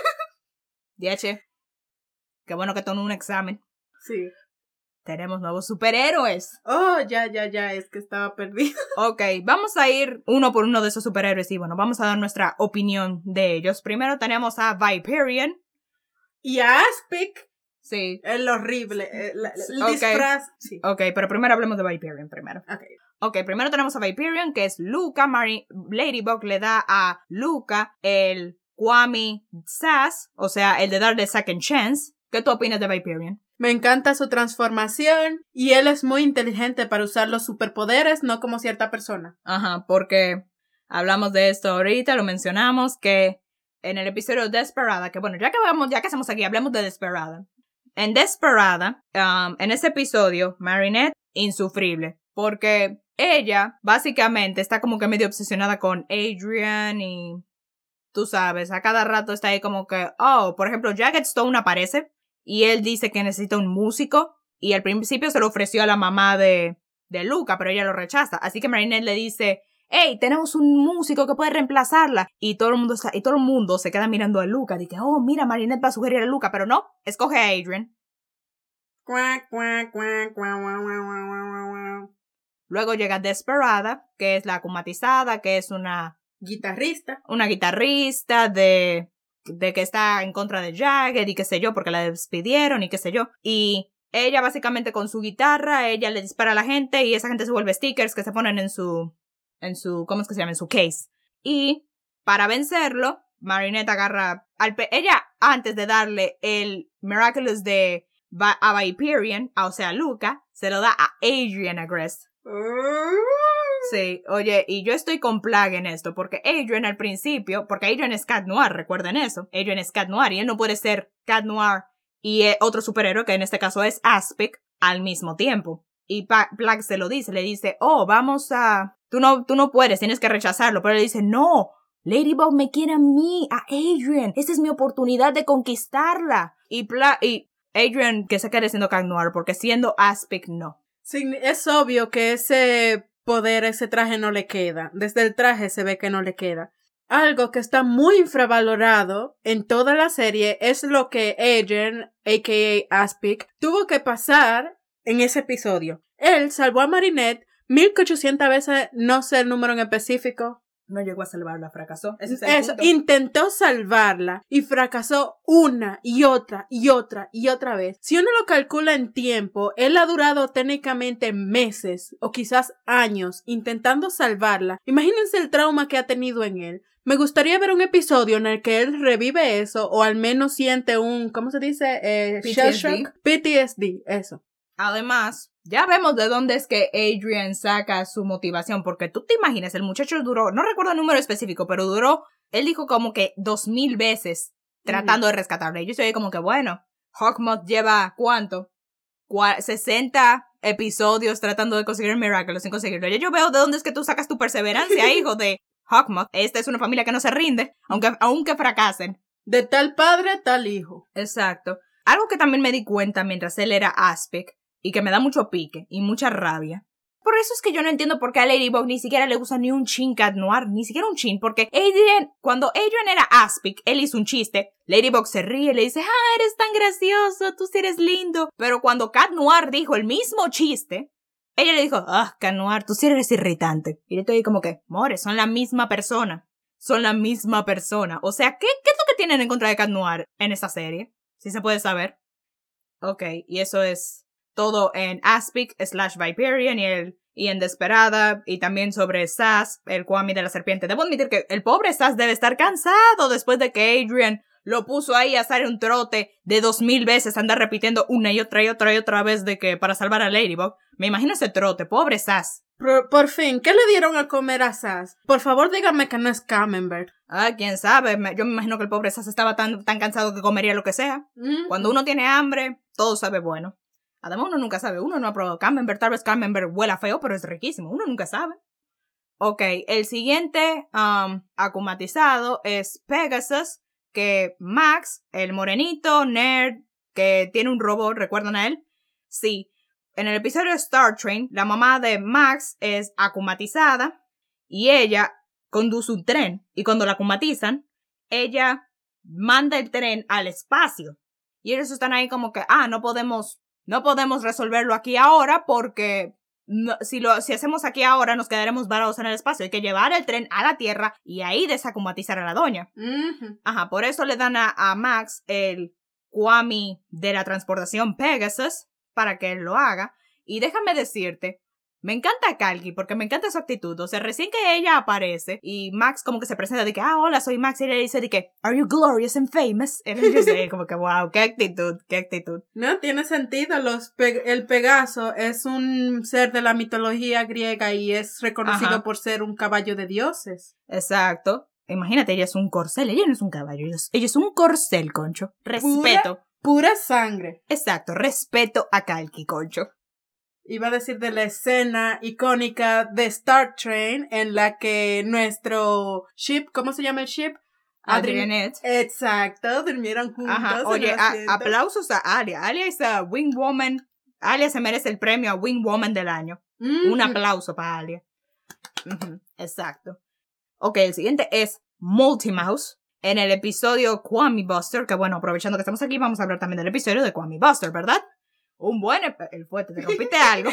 Diache. Qué bueno que tomé un examen. Sí. Tenemos nuevos superhéroes. Oh, ya, ya, ya, es que estaba perdido. Ok, vamos a ir uno por uno de esos superhéroes y bueno, vamos a dar nuestra opinión de ellos. Primero tenemos a Viperion. Y a Aspic. Sí. El horrible. El, el okay. disfraz. Sí. Ok, pero primero hablemos de Viperion primero. Ok. Ok, primero tenemos a Viperion, que es Luca. Mari- Ladybug le da a Luca el Kwami Sass, o sea, el de darle second chance. ¿Qué tú opinas de Viperion? Me encanta su transformación y él es muy inteligente para usar los superpoderes, no como cierta persona. Ajá, porque hablamos de esto ahorita, lo mencionamos, que en el episodio Desperada, que bueno, ya que vamos, ya que estamos aquí, hablemos de Desperada. En Desperada, um, en ese episodio, Marinette, insufrible, porque ella, básicamente, está como que medio obsesionada con Adrian y, tú sabes, a cada rato está ahí como que, oh, por ejemplo, Jagged Stone aparece y él dice que necesita un músico y al principio se lo ofreció a la mamá de, de Luca, pero ella lo rechaza. Así que Marinette le dice, hey, tenemos un músico que puede reemplazarla. Y todo el mundo está, y todo el mundo se queda mirando a Luca. Dice, oh, mira, Marinette va a sugerir a Luca, pero no, escoge a Adrian. Luego llega Desperada, que es la acumatizada, que es una guitarrista. Una guitarrista de, de que está en contra de Jagged y qué sé yo, porque la despidieron y qué sé yo. Y ella básicamente con su guitarra, ella le dispara a la gente y esa gente se vuelve stickers que se ponen en su, en su, ¿cómo es que se llama? En su case. Y para vencerlo, Marinette agarra al pe- ella antes de darle el Miraculous de Va- a Viperion, o sea, a Luca, se lo da a Adrian Agreste. Sí, oye, y yo estoy con Plague en esto, porque Adrian al principio, porque Adrian es Cat Noir, recuerden eso, Adrian es Cat Noir, y él no puede ser Cat Noir y eh, otro superhéroe, que en este caso es Aspic, al mismo tiempo. Y pa- Plague se lo dice, le dice, oh, vamos a, tú no, tú no puedes, tienes que rechazarlo, pero él dice, no, Ladybug me quiere a mí, a Adrian, esta es mi oportunidad de conquistarla. Y, Pla- y Adrian que se quede siendo Cat Noir, porque siendo Aspic, no. Sí, es obvio que ese poder, ese traje no le queda. Desde el traje se ve que no le queda. Algo que está muy infravalorado en toda la serie es lo que Adrian, a k a. Aspic, tuvo que pasar en ese episodio. Él salvó a Marinette mil ochocientas veces, no sé el número en específico. No llegó a salvarla, fracasó. Ese es el Eso, punto. intentó salvarla y fracasó una y otra y otra y otra vez. Si uno lo calcula en tiempo, él ha durado técnicamente meses o quizás años intentando salvarla. Imagínense el trauma que ha tenido en él. Me gustaría ver un episodio en el que él revive eso o al menos siente un, ¿cómo se dice? Eh, P T S D. shell shock. P T S D, eso. Además, ya vemos de dónde es que Adrian saca su motivación, porque tú te imaginas, el muchacho duró, no recuerdo el número específico, pero duró, él dijo como que dos mil veces tratando mm. de rescatarle. Y yo estoy como que, bueno, Hawkmoth lleva, ¿cuánto? Cu- sesenta episodios tratando de conseguir el Miraculous sin conseguirlo. Ya yo veo de dónde es que tú sacas tu perseverancia, hijo de Hawkmoth. Esta es una familia que no se rinde, aunque, aunque fracasen. De tal padre, tal hijo. Exacto. Algo que también me di cuenta mientras él era Aspic, y que me da mucho pique y mucha rabia. Por eso es que yo no entiendo por qué a Ladybug ni siquiera le gusta ni un chin Cat Noir, ni siquiera un chin, porque Adrian, cuando Adrian era Aspic, él hizo un chiste, Ladybug se ríe y le dice, ah, eres tan gracioso, tú sí eres lindo. Pero cuando Cat Noir dijo el mismo chiste, ella le dijo, ah, Cat Noir, tú sí eres irritante. Y le estoy como que, more, son la misma persona, son la misma persona. O sea, ¿qué, qué es lo que tienen en contra de Cat Noir en esta serie? Si se puede saber. Ok, y eso es todo en Aspic slash Viperion y, el, y en Desperada y también sobre Sass, el Kwami de la serpiente. Debo admitir que el pobre Sass debe estar cansado después de que Adrian lo puso ahí a hacer un trote de dos mil veces, andar repitiendo una y otra y otra y otra vez de que para salvar a Ladybug. Me imagino ese trote, pobre Sass. Por, por fin, ¿qué le dieron a comer a Sass? Por favor, dígame que no es Camembert. Ah, quién sabe, yo me imagino que el pobre Sass estaba tan, tan cansado que comería lo que sea. Mm-hmm. Cuando uno tiene hambre, todo sabe bueno. Además, uno nunca sabe. Uno no ha probado Camembert. Tal vez Camembert huela feo, pero es riquísimo. Uno nunca sabe. Ok, el siguiente um, acumatizado es Pegasus, que Max, el morenito, nerd, que tiene un robot, ¿recuerdan a él? Sí. En el episodio de Star Train, la mamá de Max es acumatizada y ella conduce un tren. Y cuando la acumatizan, ella manda el tren al espacio. Y ellos están ahí como que, ah, no podemos... No podemos resolverlo aquí ahora porque no, si, lo, si hacemos aquí ahora nos quedaremos varados en el espacio. Hay que llevar el tren a la Tierra y ahí desacumatizar a la doña. Uh-huh. Ajá, por eso le dan a, a Max el Kwame de la transportación Pegasus para que él lo haga. Y déjame decirte, me encanta Kalki porque me encanta su actitud. O sea, recién que ella aparece y Max como que se presenta de que, ah, hola, soy Max. Y ella dice de que, are you glorious and famous? Y yo sé, como que, wow, qué actitud, qué actitud. No, tiene sentido. Los pe- el Pegaso es un ser de la mitología griega y es reconocido Ajá. por ser un caballo de dioses. Exacto. Imagínate, ella es un corcel. Ella no es un caballo, ella es, ella es un corcel, concho. Respeto. Pura, pura sangre. Exacto, respeto a Kalki, concho. Iba a decir de la escena icónica de Star Train en la que nuestro ship, ¿cómo se llama el ship? Adrianette. Exacto, durmieron juntos. Ajá, oye, a, aplausos a Alia. Alia es a Wing Woman. Alia se merece el premio a Wing Woman del año. Mm-hmm. Un aplauso para Alia. Uh-huh. Exacto. Ok, el siguiente es Multimouse. En el episodio Kwame Buster, que bueno, aprovechando que estamos aquí, vamos a hablar también del episodio de Kwame Buster, ¿verdad? Un buen... El fuerte, te rompiste algo.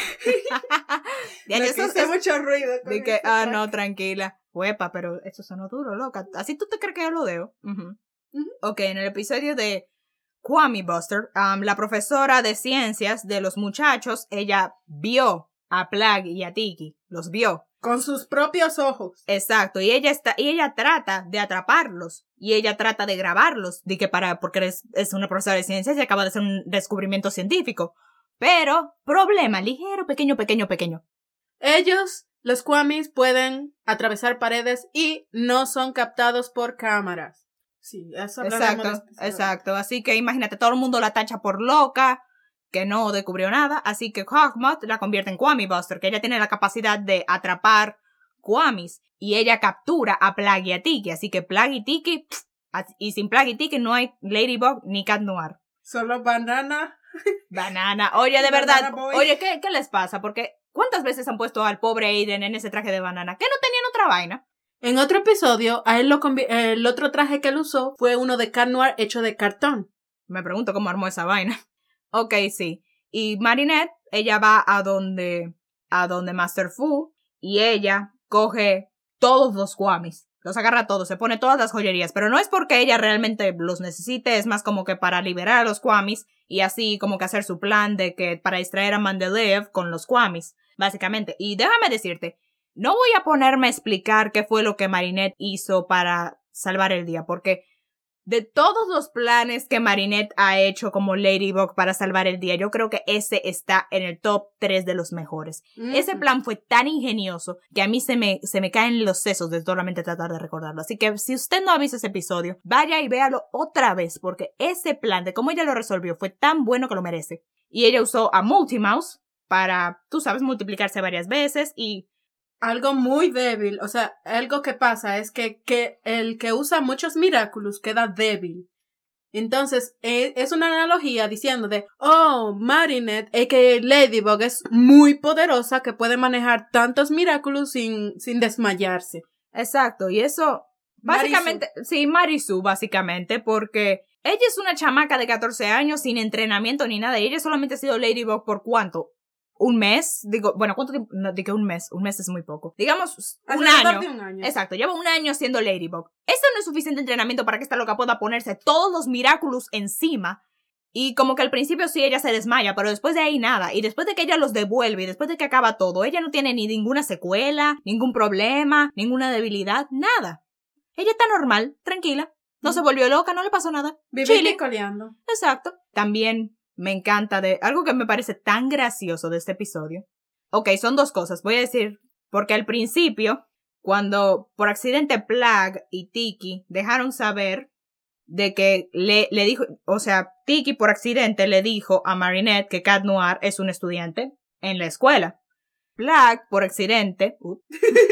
Ya no eso hace mucho ruido. De que, ah, no, tranquila. Huepa, pero eso sonó duro, loca. ¿Así tú te crees que yo lo dejo? Uh-huh. Uh-huh. Ok, en el episodio de Kwame Buster, um, la profesora de ciencias de los muchachos, ella vio a Plagg y a Tiki. Los vio. Con sus propios ojos. Exacto, y ella está, y ella trata de atraparlos, y ella trata de grabarlos, de que para, porque es, es una profesora de ciencias y acaba de hacer un descubrimiento científico. Pero, problema, ligero, pequeño, pequeño, pequeño. Ellos, los Kwamis, pueden atravesar paredes y no son captados por cámaras. Sí, eso Exacto, exacto, así que imagínate, todo el mundo la tacha por loca, que no descubrió nada, así que Hawkmoth la convierte en Kwame Buster, que ella tiene la capacidad de atrapar Kwamis, y ella captura a Plagg y a Tiki, así que Plagg y Tiki, pff, y sin Plagg y Tiki no hay Ladybug ni Cat Noir. Solo Banana. Banana, oye, de verdad, oye, ¿qué, ¿qué les pasa? Porque, ¿cuántas veces han puesto al pobre Aiden en ese traje de banana? ¿Que no tenían otra vaina? En otro episodio, a él lo convi- el otro traje que él usó fue uno de Cat Noir hecho de cartón. Me pregunto cómo armó esa vaina. Ok, sí. Y Marinette, ella va a donde, a donde Master Fu, y ella coge todos los Kwamis. Los agarra todos, se pone todas las joyerías, pero no es porque ella realmente los necesite, es más como que para liberar a los Kwamis, y así como que hacer su plan de que para distraer a Mandeleev con los Kwamis, básicamente. Y déjame decirte, no voy a ponerme a explicar qué fue lo que Marinette hizo para salvar el día, porque de todos los planes que Marinette ha hecho como Ladybug para salvar el día, yo creo que ese está en el top tres de los mejores. Mm-hmm. Ese plan fue tan ingenioso que a mí se me, se me caen los sesos de solamente tratar de recordarlo. Así que si usted no ha visto ese episodio, vaya y véalo otra vez, porque ese plan de cómo ella lo resolvió fue tan bueno que lo merece. Y ella usó a Multimouse para, tú sabes, multiplicarse varias veces y... Algo muy débil, o sea, algo que pasa es que, que el que usa muchos Miraculous queda débil. Entonces, eh, es una analogía diciendo de, oh, Marinette, a k a. Ladybug, es muy poderosa que puede manejar tantos Miraculous sin, sin desmayarse. Exacto, y eso, básicamente, Marisu. sí, Marisu, básicamente, porque ella es una chamaca de catorce años sin entrenamiento ni nada, y ella solamente ha sido Ladybug por ¿cuánto? Un mes, digo, bueno, ¿cuánto tiempo? No, digo un mes, un mes es muy poco. Digamos, un año. de un año. Exacto, lleva un año siendo Ladybug. Esto no es suficiente entrenamiento para que esta loca pueda ponerse todos los Miraculous encima. Y como que al principio sí ella se desmaya, pero después de ahí nada. Y después de que ella los devuelve y después de que acaba todo, ella no tiene ni ninguna secuela, ningún problema, ninguna debilidad, nada. Ella está normal, tranquila, no mm. se volvió loca, no le pasó nada. Vive coleando. Exacto. También... me encanta de algo que me parece tan gracioso de este episodio. Ok, son dos cosas. Voy a decir, porque al principio, cuando por accidente Plagg y Tiki dejaron saber de que le, le dijo, o sea, Tiki por accidente le dijo a Marinette que Cat Noir es un estudiante en la escuela. Plagg por accidente, uh,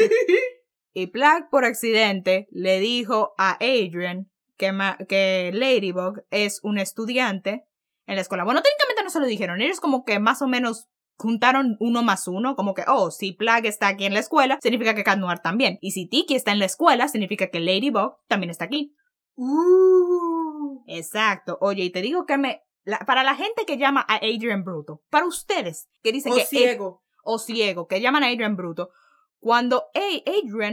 y Plagg por accidente le dijo a Adrian que, ma, que Ladybug es un estudiante en la escuela. Bueno, técnicamente no se lo dijeron. Ellos como que más o menos juntaron uno más uno. Como que, oh, si Plagg está aquí en la escuela, significa que Cat Noir también. Y si Tiki está en la escuela, significa que Ladybug también está aquí. Uh. Exacto. Oye, y te digo que me... La, para la gente que llama a Adrian Bruto, para ustedes que dicen o que... ciego. Es, o ciego, que llaman a Adrian Bruto. Cuando hey, Adrian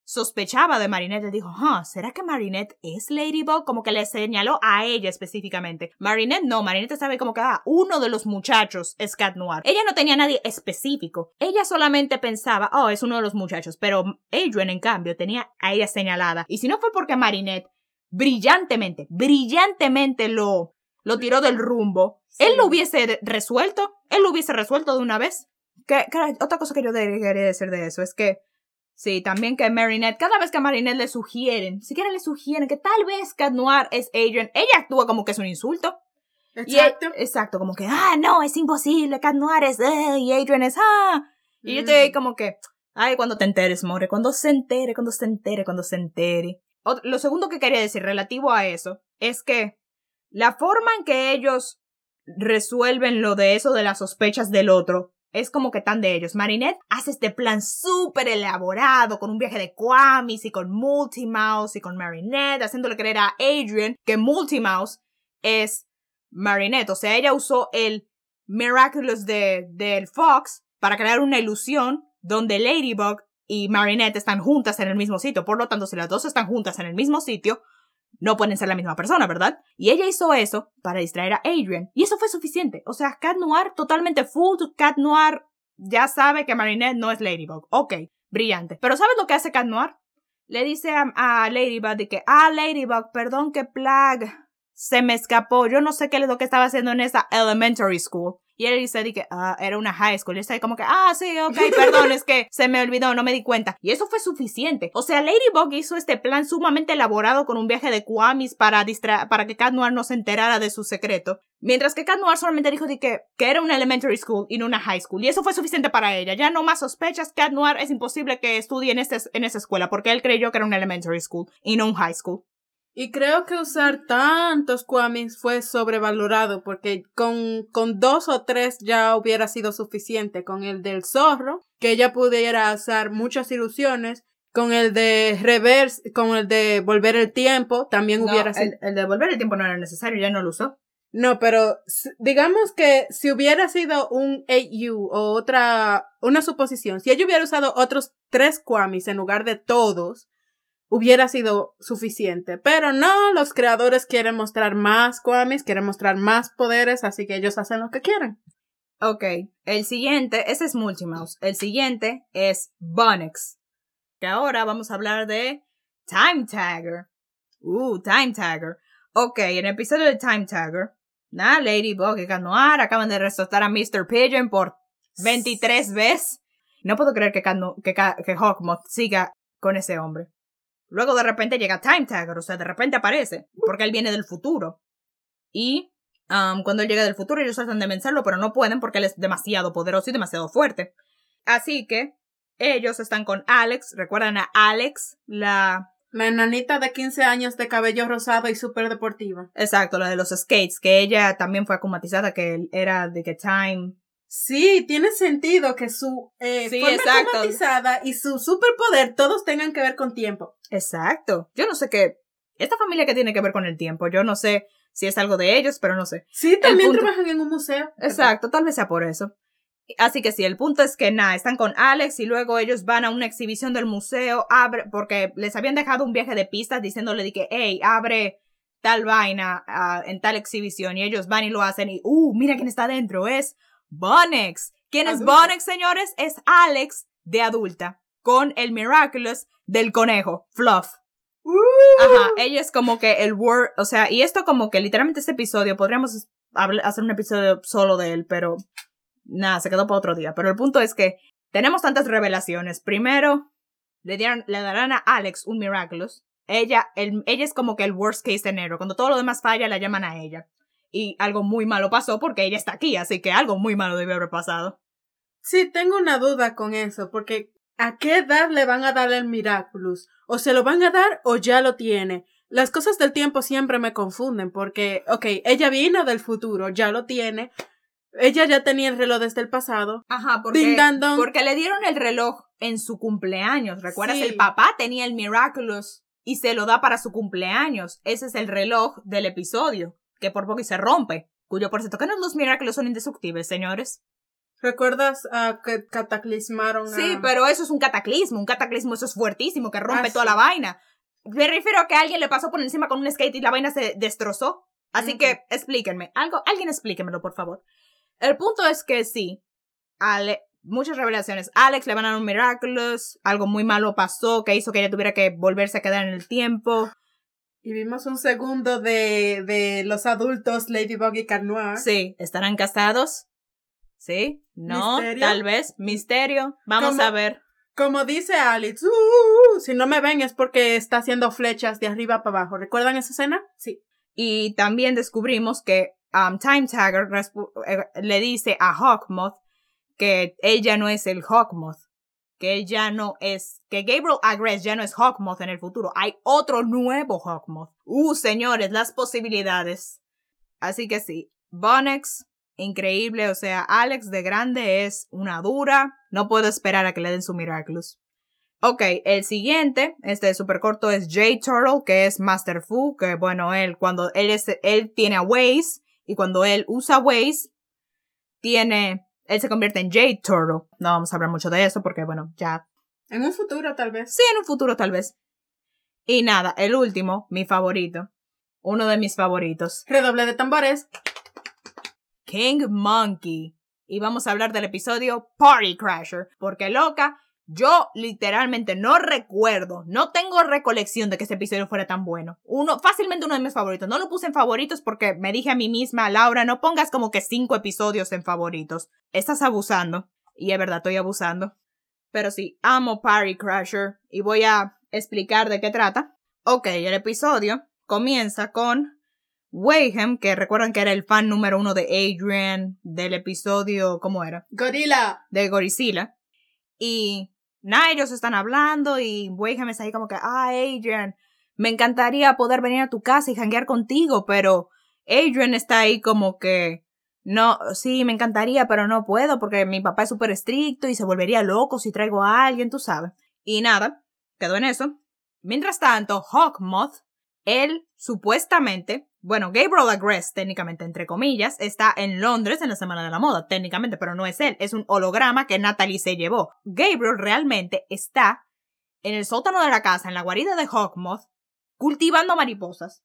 sospechaba de Marinette. Le dijo, huh, ¿será que Marinette es Ladybug? Como que le señaló a ella específicamente. Marinette no, Marinette sabe como que, ah, uno de los muchachos es Cat Noir. Ella no tenía a nadie específico. Ella solamente pensaba, oh, es uno de los muchachos. Pero Adrien, en cambio, tenía a ella señalada. Y si no fue porque Marinette brillantemente, brillantemente lo, lo tiró del rumbo, sí. Él lo hubiese resuelto. Él lo hubiese resuelto de una vez. Que, que otra cosa que yo quería decir de eso es que sí, también que Marinette, cada vez que a Marinette le sugieren, siquiera le sugieren que tal vez Cat Noir es Adrien, ella actúa como que es un insulto. Exacto. Y, exacto, como que, ah, no, es imposible, Cat Noir es, eh, y Adrien es, ah. Y mm. yo estoy como que, ay, cuando te enteres, more, cuando se entere, cuando se entere, cuando se entere. O, lo segundo que quería decir relativo a eso es que la forma en que ellos resuelven lo de eso de las sospechas del otro es como que tan de ellos. Marinette hace este plan súper elaborado con un viaje de Kwamis y con Multimouse y con Marinette, haciéndole creer a Adrien que Multimouse es Marinette. O sea, ella usó el Miraculous de, del Fox para crear una ilusión donde Ladybug y Marinette están juntas en el mismo sitio. Por lo tanto, si las dos están juntas en el mismo sitio, no pueden ser la misma persona, ¿verdad? Y ella hizo eso para distraer a Adrien. Y eso fue suficiente. O sea, Cat Noir totalmente full. Cat Noir ya sabe que Marinette no es Ladybug. Ok, brillante. Pero ¿sabes lo que hace Cat Noir? Le dice a, a Ladybug de que, ah, Ladybug, perdón que Plague se me escapó. Yo no sé qué es lo que estaba haciendo en esa elementary school. Y él dice de que, ah, era una high school. Y está como que, ah, sí, ok, perdón, es que se me olvidó, no me di cuenta. Y eso fue suficiente. O sea, Ladybug hizo este plan sumamente elaborado con un viaje de Kwamis para distra para que Cat Noir no se enterara de su secreto. Mientras que Cat Noir solamente dijo de que, que era una elementary school y no una high school. Y eso fue suficiente para ella. Ya no más sospechas. Cat Noir es imposible que estudie en, este, en esa escuela porque él creyó que era una elementary school y no un high school. Y creo que usar tantos Kwamis fue sobrevalorado porque con, con dos o tres ya hubiera sido suficiente. Con el del zorro, que ella pudiera usar muchas ilusiones. Con el de reverse, con el de volver el tiempo, también no, hubiera sido... El, el de volver el tiempo no era necesario, ya no lo usó. No, pero digamos que si hubiera sido un A U o otra, una suposición, si ella hubiera usado otros tres Kwamis en lugar de todos, hubiera sido suficiente. Pero no, los creadores quieren mostrar más Kwamis, quieren mostrar más poderes, así que ellos hacen lo que quieren. Ok, el siguiente, ese es Multimouse. El siguiente es Bunnix. Que ahora vamos a hablar de Time Tagger. Uh, Time Tagger. Ok, en el episodio de Time Tagger, nada, Ladybug y Cat Noir acaban de resucitar a mister Pigeon por veintitrés veces. No puedo creer que, Cat no que, que Hawkmoth siga con ese hombre. Luego de repente llega Time Tagger, o sea, de repente aparece, porque él viene del futuro. Y um, cuando él llega del futuro, ellos tratan de vencerlo, pero no pueden porque él es demasiado poderoso y demasiado fuerte. Así que ellos están con Alex. ¿Recuerdan a Alex? La... La enanita de quince años de cabello rosado y súper deportiva. Exacto, la de los skates, que ella también fue acumatizada, que era de que Time... Sí, tiene sentido que su eh, sí, forma exacto. automatizada y su superpoder todos tengan que ver con tiempo. Exacto. Yo no sé qué... Esta familia que tiene que ver con el tiempo, yo no sé si es algo de ellos, pero no sé. Sí, también punto... trabajan en un museo. Exacto, tal vez sea por eso. Así que sí, el punto es que nada, están con Alex y luego ellos van a una exhibición del museo, abre, porque les habían dejado un viaje de pistas diciéndole de que, hey, abre tal vaina uh, en tal exhibición, y ellos van y lo hacen y, uh, mira quién está adentro, es Bunnix. ¿Quién es Bunnix, señores? Es Alex de adulta, con el Miraculous del conejo, Fluff. Uh. Ajá, ella es como que el word, o sea, y esto como que literalmente este episodio, podríamos hacer un episodio solo de él, pero nada, se quedó para otro día. Pero el punto es que tenemos tantas revelaciones. Primero, le, dieron, le darán a Alex un Miraculous. Ella, el, ella es como que el worst case scenario. Cuando todo lo demás falla, la llaman a ella. Y algo muy malo pasó porque ella está aquí, así que algo muy malo debe haber pasado. Sí, tengo una duda con eso, porque ¿a qué edad le van a dar el Miraculous? ¿O se lo van a dar o ya lo tiene? Las cosas del tiempo siempre me confunden, porque, ok, ella vino del futuro, ya lo tiene. Ella ya tenía el reloj desde el pasado. Ajá, porque, porque le dieron el reloj en su cumpleaños. ¿Recuerdas? Sí. El papá tenía el Miraculous y se lo da para su cumpleaños. Ese es el reloj del episodio, que por poco y se rompe. Cuyo por cierto que no los Miraculous son indestructibles, señores. ¿Recuerdas uh, que cataclismaron a... Sí, pero eso es un cataclismo. Un cataclismo, eso es fuertísimo, que rompe ah, toda sí. la vaina. Me refiero a que alguien le pasó por encima con un skate y la vaina se destrozó. Así uh-huh. que explíquenme. Algo, alguien explíquenmelo, por favor. El punto es que sí, Ale, muchas revelaciones. Alex le van a dar un Miraculous, algo muy malo pasó que hizo que ella tuviera que volverse a quedar en el tiempo. Y vimos un segundo de, de los adultos Ladybug y Cat Noir. Sí, ¿estarán casados? ¿Sí? ¿No? ¿Misterio? Tal vez. Misterio. Vamos como, a ver. Como dice Alex, uh, uh, uh, si no me ven es porque está haciendo flechas de arriba para abajo. ¿Recuerdan esa escena? Sí. Y también descubrimos que um, Time Tagger eh, le dice a Hawkmoth que ella no es el Hawkmoth. Que ella no es... Que Gabriel Agreste ya no es Hawkmoth en el futuro. Hay otro nuevo Hawkmoth. Uh, señores, las posibilidades. Así que sí. Bonnex, increíble. O sea, Alex de grande es una dura. No puedo esperar a que le den su Miraculous. Ok, el siguiente, este super corto, es Jade Turtle, que es Master Fu, que bueno, él, cuando él es, él tiene a Waze, y cuando él usa Waze, tiene, él se convierte en Jade Turtle. No vamos a hablar mucho de eso, porque bueno, ya. En un futuro, tal vez. Sí, en un futuro, tal vez. Y nada, el último, mi favorito, uno de mis favoritos. Redoble de tambores. King Monkey. Y vamos a hablar del episodio Party Crasher, porque loca, yo literalmente no recuerdo, no tengo recolección de que ese episodio fuera tan bueno. Uno, fácilmente uno de mis favoritos. No lo puse en favoritos porque me dije a mí misma, Laura, no pongas como que cinco episodios en favoritos. Estás abusando. Y es verdad, estoy abusando. Pero sí, amo Party Crasher y voy a explicar de qué trata. Ok, el episodio comienza con Wayhem, que recuerdan que era el fan número uno de Adrian del episodio, ¿cómo era? Gorilla. De Godzilla. Y nada, ellos están hablando y Wayhem está ahí como que, ah, Adrian, me encantaría poder venir a tu casa y janguear contigo, pero Adrian está ahí como que, no, sí, me encantaría, pero no puedo porque mi papá es súper estricto y se volvería loco si traigo a alguien, tú sabes. Y nada, quedó en eso. Mientras tanto, Hawkmoth, él supuestamente, bueno, Gabriel Agreste, técnicamente, entre comillas, está en Londres en la Semana de la Moda, técnicamente, pero no es él, es un holograma que Natalie se llevó. Gabriel realmente está en el sótano de la casa, en la guarida de Hawkmoth, cultivando mariposas.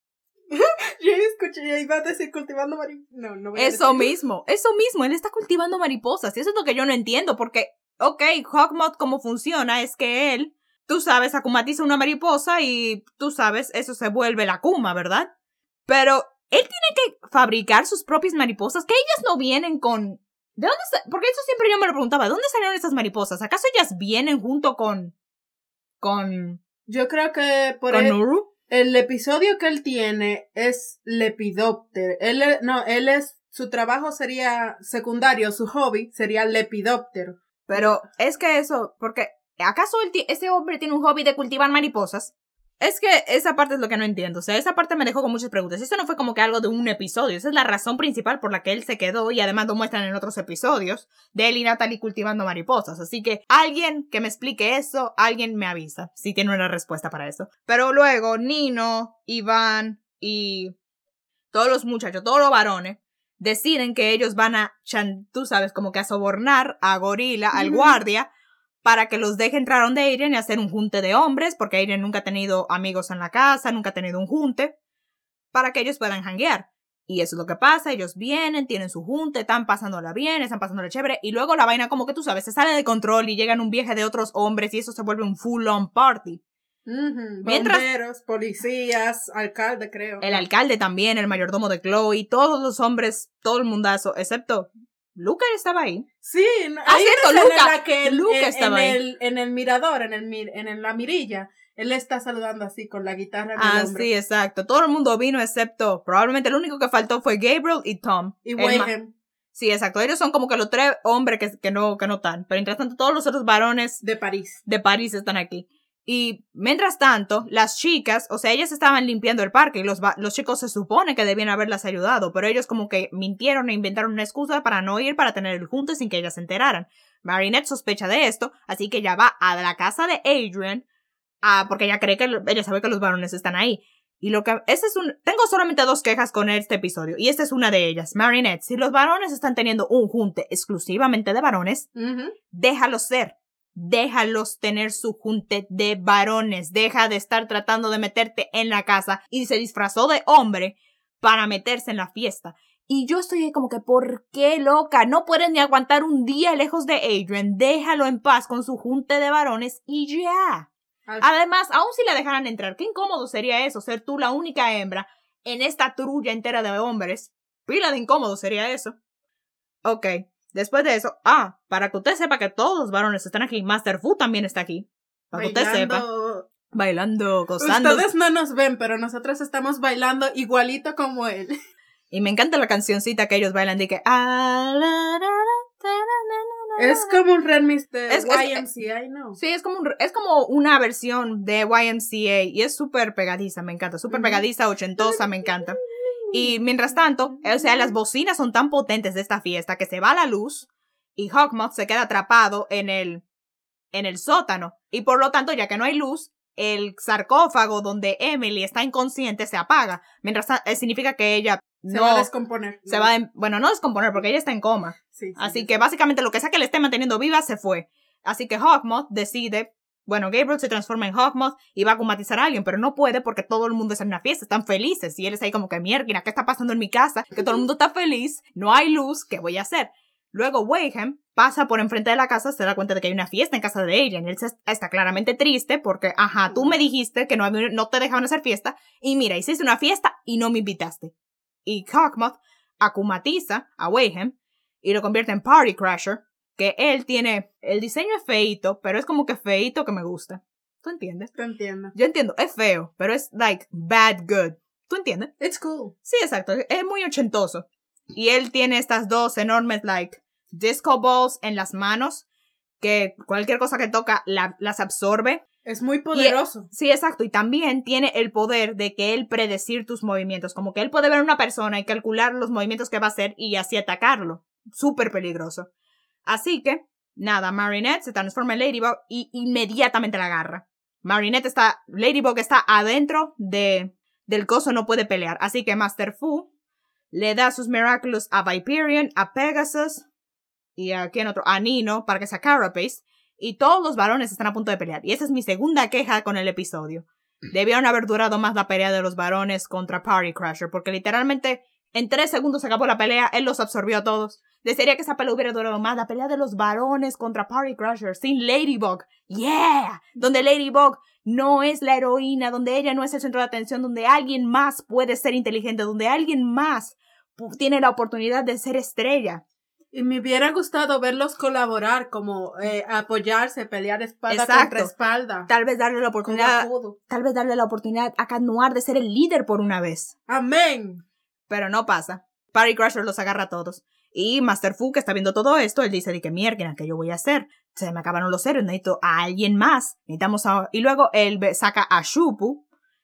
Yo escuché, yo iba a decir cultivando mariposas. No, no voy a Eso decir. mismo, eso mismo, él está cultivando mariposas, y eso es lo que yo no entiendo, porque, ok, Hawkmoth, cómo funciona es que él, tú sabes, acumatiza una mariposa y, tú sabes, eso se vuelve la Akuma, ¿verdad? Pero él tiene que fabricar sus propias mariposas, que ellas no vienen con... ¿De dónde está? Porque eso siempre yo me lo preguntaba, ¿de dónde salieron esas mariposas? ¿Acaso ellas vienen junto con... con... Yo creo que por con el, Nuru? el episodio que él tiene es Lepidopter. Él, es- no, él es... Su trabajo sería secundario, su hobby sería Lepidopter. Pero es que eso, porque ¿acaso él ti- ese hombre tiene un hobby de cultivar mariposas? Es que esa parte es lo que no entiendo. O sea, esa parte me dejó con muchas preguntas. Eso no fue como que algo de un episodio. Esa es la razón principal por la que él se quedó. Y además lo muestran en otros episodios de él y Natalie cultivando mariposas. Así que alguien que me explique eso, alguien me avisa si tiene una respuesta para eso. Pero luego Nino, Iván y todos los muchachos, todos los varones, deciden que ellos van a, chan- tú sabes, como que a sobornar a Gorila, al Ujú. guardia, para que los deje entrar donde Adrian y hacer un junte de hombres, porque Adrian nunca ha tenido amigos en la casa, nunca ha tenido un junte, para que ellos puedan janguear. Y eso es lo que pasa, ellos vienen, tienen su junte, están pasándola bien, están pasándola chévere, y luego la vaina como que tú sabes, se sale de control y llegan un viaje de otros hombres y eso se vuelve un full-on party. Ujú. Mientras- Bomberos, policías, alcalde, creo. El alcalde también, el mayordomo de Chloe, todos los hombres, todo el mundazo, excepto Luca estaba ahí. Sí, no- Ah, hay cierto, una escena Luca. en la que él- Luca en, estaba en ahí. el, en el mirador, en el mir- en el- la mirilla, él está saludando así con la guitarra en Ah, el hombro. sí, exacto. Todo el mundo vino excepto, probablemente el único que faltó fue Gabriel y Tom. Y El ma- Wayhem, Sí, exacto. Ellos son como que los tres hombres que, que no, que no están. Pero mientras tanto, todos los otros varones de París. de París están aquí. Y mientras tanto, las chicas, o sea, ellas estaban limpiando el parque y los, va- los chicos se supone que debían haberlas ayudado, pero ellos como que mintieron e inventaron una excusa para no ir para tener el junte sin que ellas se enteraran. Marinette sospecha de esto, así que ella va a la casa de Adrian, ah, porque ella cree que, lo- ella sabe que los varones están ahí. Y lo que, ese es un, tengo solamente dos quejas con este episodio, y esta es una de ellas. Marinette, si los varones están teniendo un junte exclusivamente de varones, Uh-huh. déjalos ser. Déjalos tener su junte de varones. Deja de estar tratando de meterte en la casa y se disfrazó de hombre para meterse en la fiesta. Y yo estoy ahí como que, ¿por qué, loca? No pueden ni aguantar un día lejos de Adrian. Déjalo en paz con su junte de varones y ya. Además, aun si la dejaran entrar, qué incómodo sería eso, ser tú la única hembra en esta trulla entera de hombres. Pila de incómodo sería eso. Ok, después de eso, ah, para que usted sepa que todos los varones están aquí, Master Fu también está aquí. Para que usted sepa. Bailando, gozando. Ustedes no nos ven, pero nosotros estamos bailando igualito como él. Y me encanta la cancioncita que ellos bailan de que... Ah, la, la, la, la, la, la. Es como un remix de Es- Y M C A, ¿no? Sí, es como, un- es como una versión de Y M C A y es súper pegadiza, me encanta. Súper Ujú. pegadiza, ochentosa, me encanta. Y mientras tanto, o sea, las bocinas son tan potentes de esta fiesta que se va la luz y Hawkmoth se queda atrapado en el, en el sótano. Y por lo tanto, ya que no hay luz, el sarcófago donde Emily está inconsciente se apaga. Mientras ta- eh, significa que ella Se no va a descomponer. se va a, bueno, no descomponer porque ella está en coma. Sí, sí, Así sí, que sí. básicamente lo que sea que le esté manteniendo viva se fue. Así que Hawkmoth decide, bueno, Gabriel se transforma en Hawkmoth y va a comatizar a alguien, pero no puede porque todo el mundo está en una fiesta, están felices. Y él está ahí como que, mierda, ¿qué está pasando en mi casa? Que todo el mundo está feliz, no hay luz, ¿qué voy a hacer? Luego Wayham pasa por enfrente de la casa, se da cuenta de que hay una fiesta en casa de Adrian. Él se- está claramente triste porque, ajá, tú me dijiste que no, había- no te dejaban hacer fiesta y mira, hiciste una fiesta y no me invitaste. Y Hawkmoth acumatiza a Wayham y lo convierte en Party Crasher, que él tiene, el diseño es feíto, pero es como que feíto que me gusta. ¿Tú entiendes? Te entiendo. Yo entiendo, es feo, pero es like bad good. ¿Tú entiendes? It's cool. Sí, exacto, es muy ochentoso. Y él tiene estas dos enormes like disco balls en las manos, que cualquier cosa que toca la- las absorbe. Es muy poderoso. Sí, exacto. Y también tiene el poder de que él predecir tus movimientos. Como que él puede ver a una persona y calcular los movimientos que va a hacer y así atacarlo. Súper peligroso. Así que, nada, Marinette se transforma en Ladybug y inmediatamente la agarra. Marinette está, Ladybug está adentro de, del coso, no puede pelear. Así que Master Fu le da sus Miraculous a Viperion, a Pegasus y a quién otro, a Nino para que sea Carapace. Y todos los varones están a punto de pelear. Y esa es mi segunda queja con el episodio. Debieron haber durado más la pelea de los varones contra Party Crasher, porque literalmente en tres segundos se acabó la pelea, él los absorbió a todos. Desearía que esa pelea hubiera durado más, la pelea de los varones contra Party Crasher, sin Ladybug. ¡Yeah! Donde Ladybug no es la heroína, donde ella no es el centro de atención, donde alguien más puede ser inteligente, donde alguien más pu- tiene la oportunidad de ser estrella. Y me hubiera gustado verlos colaborar, como eh, apoyarse, pelear espalda Exacto. contra espalda. Tal vez darle la Como oportunidad, apodo. tal vez darle la oportunidad a Cat Noir de ser el líder por una vez. Amén. Pero no pasa. Party Crasher los agarra a todos. Y Master Fu, que está viendo todo esto, él dice de que mierda, ¿qué yo voy a hacer? Se me acabaron los héroes, necesito a alguien más. Necesitamos a... Y luego él ve- saca a Shupu,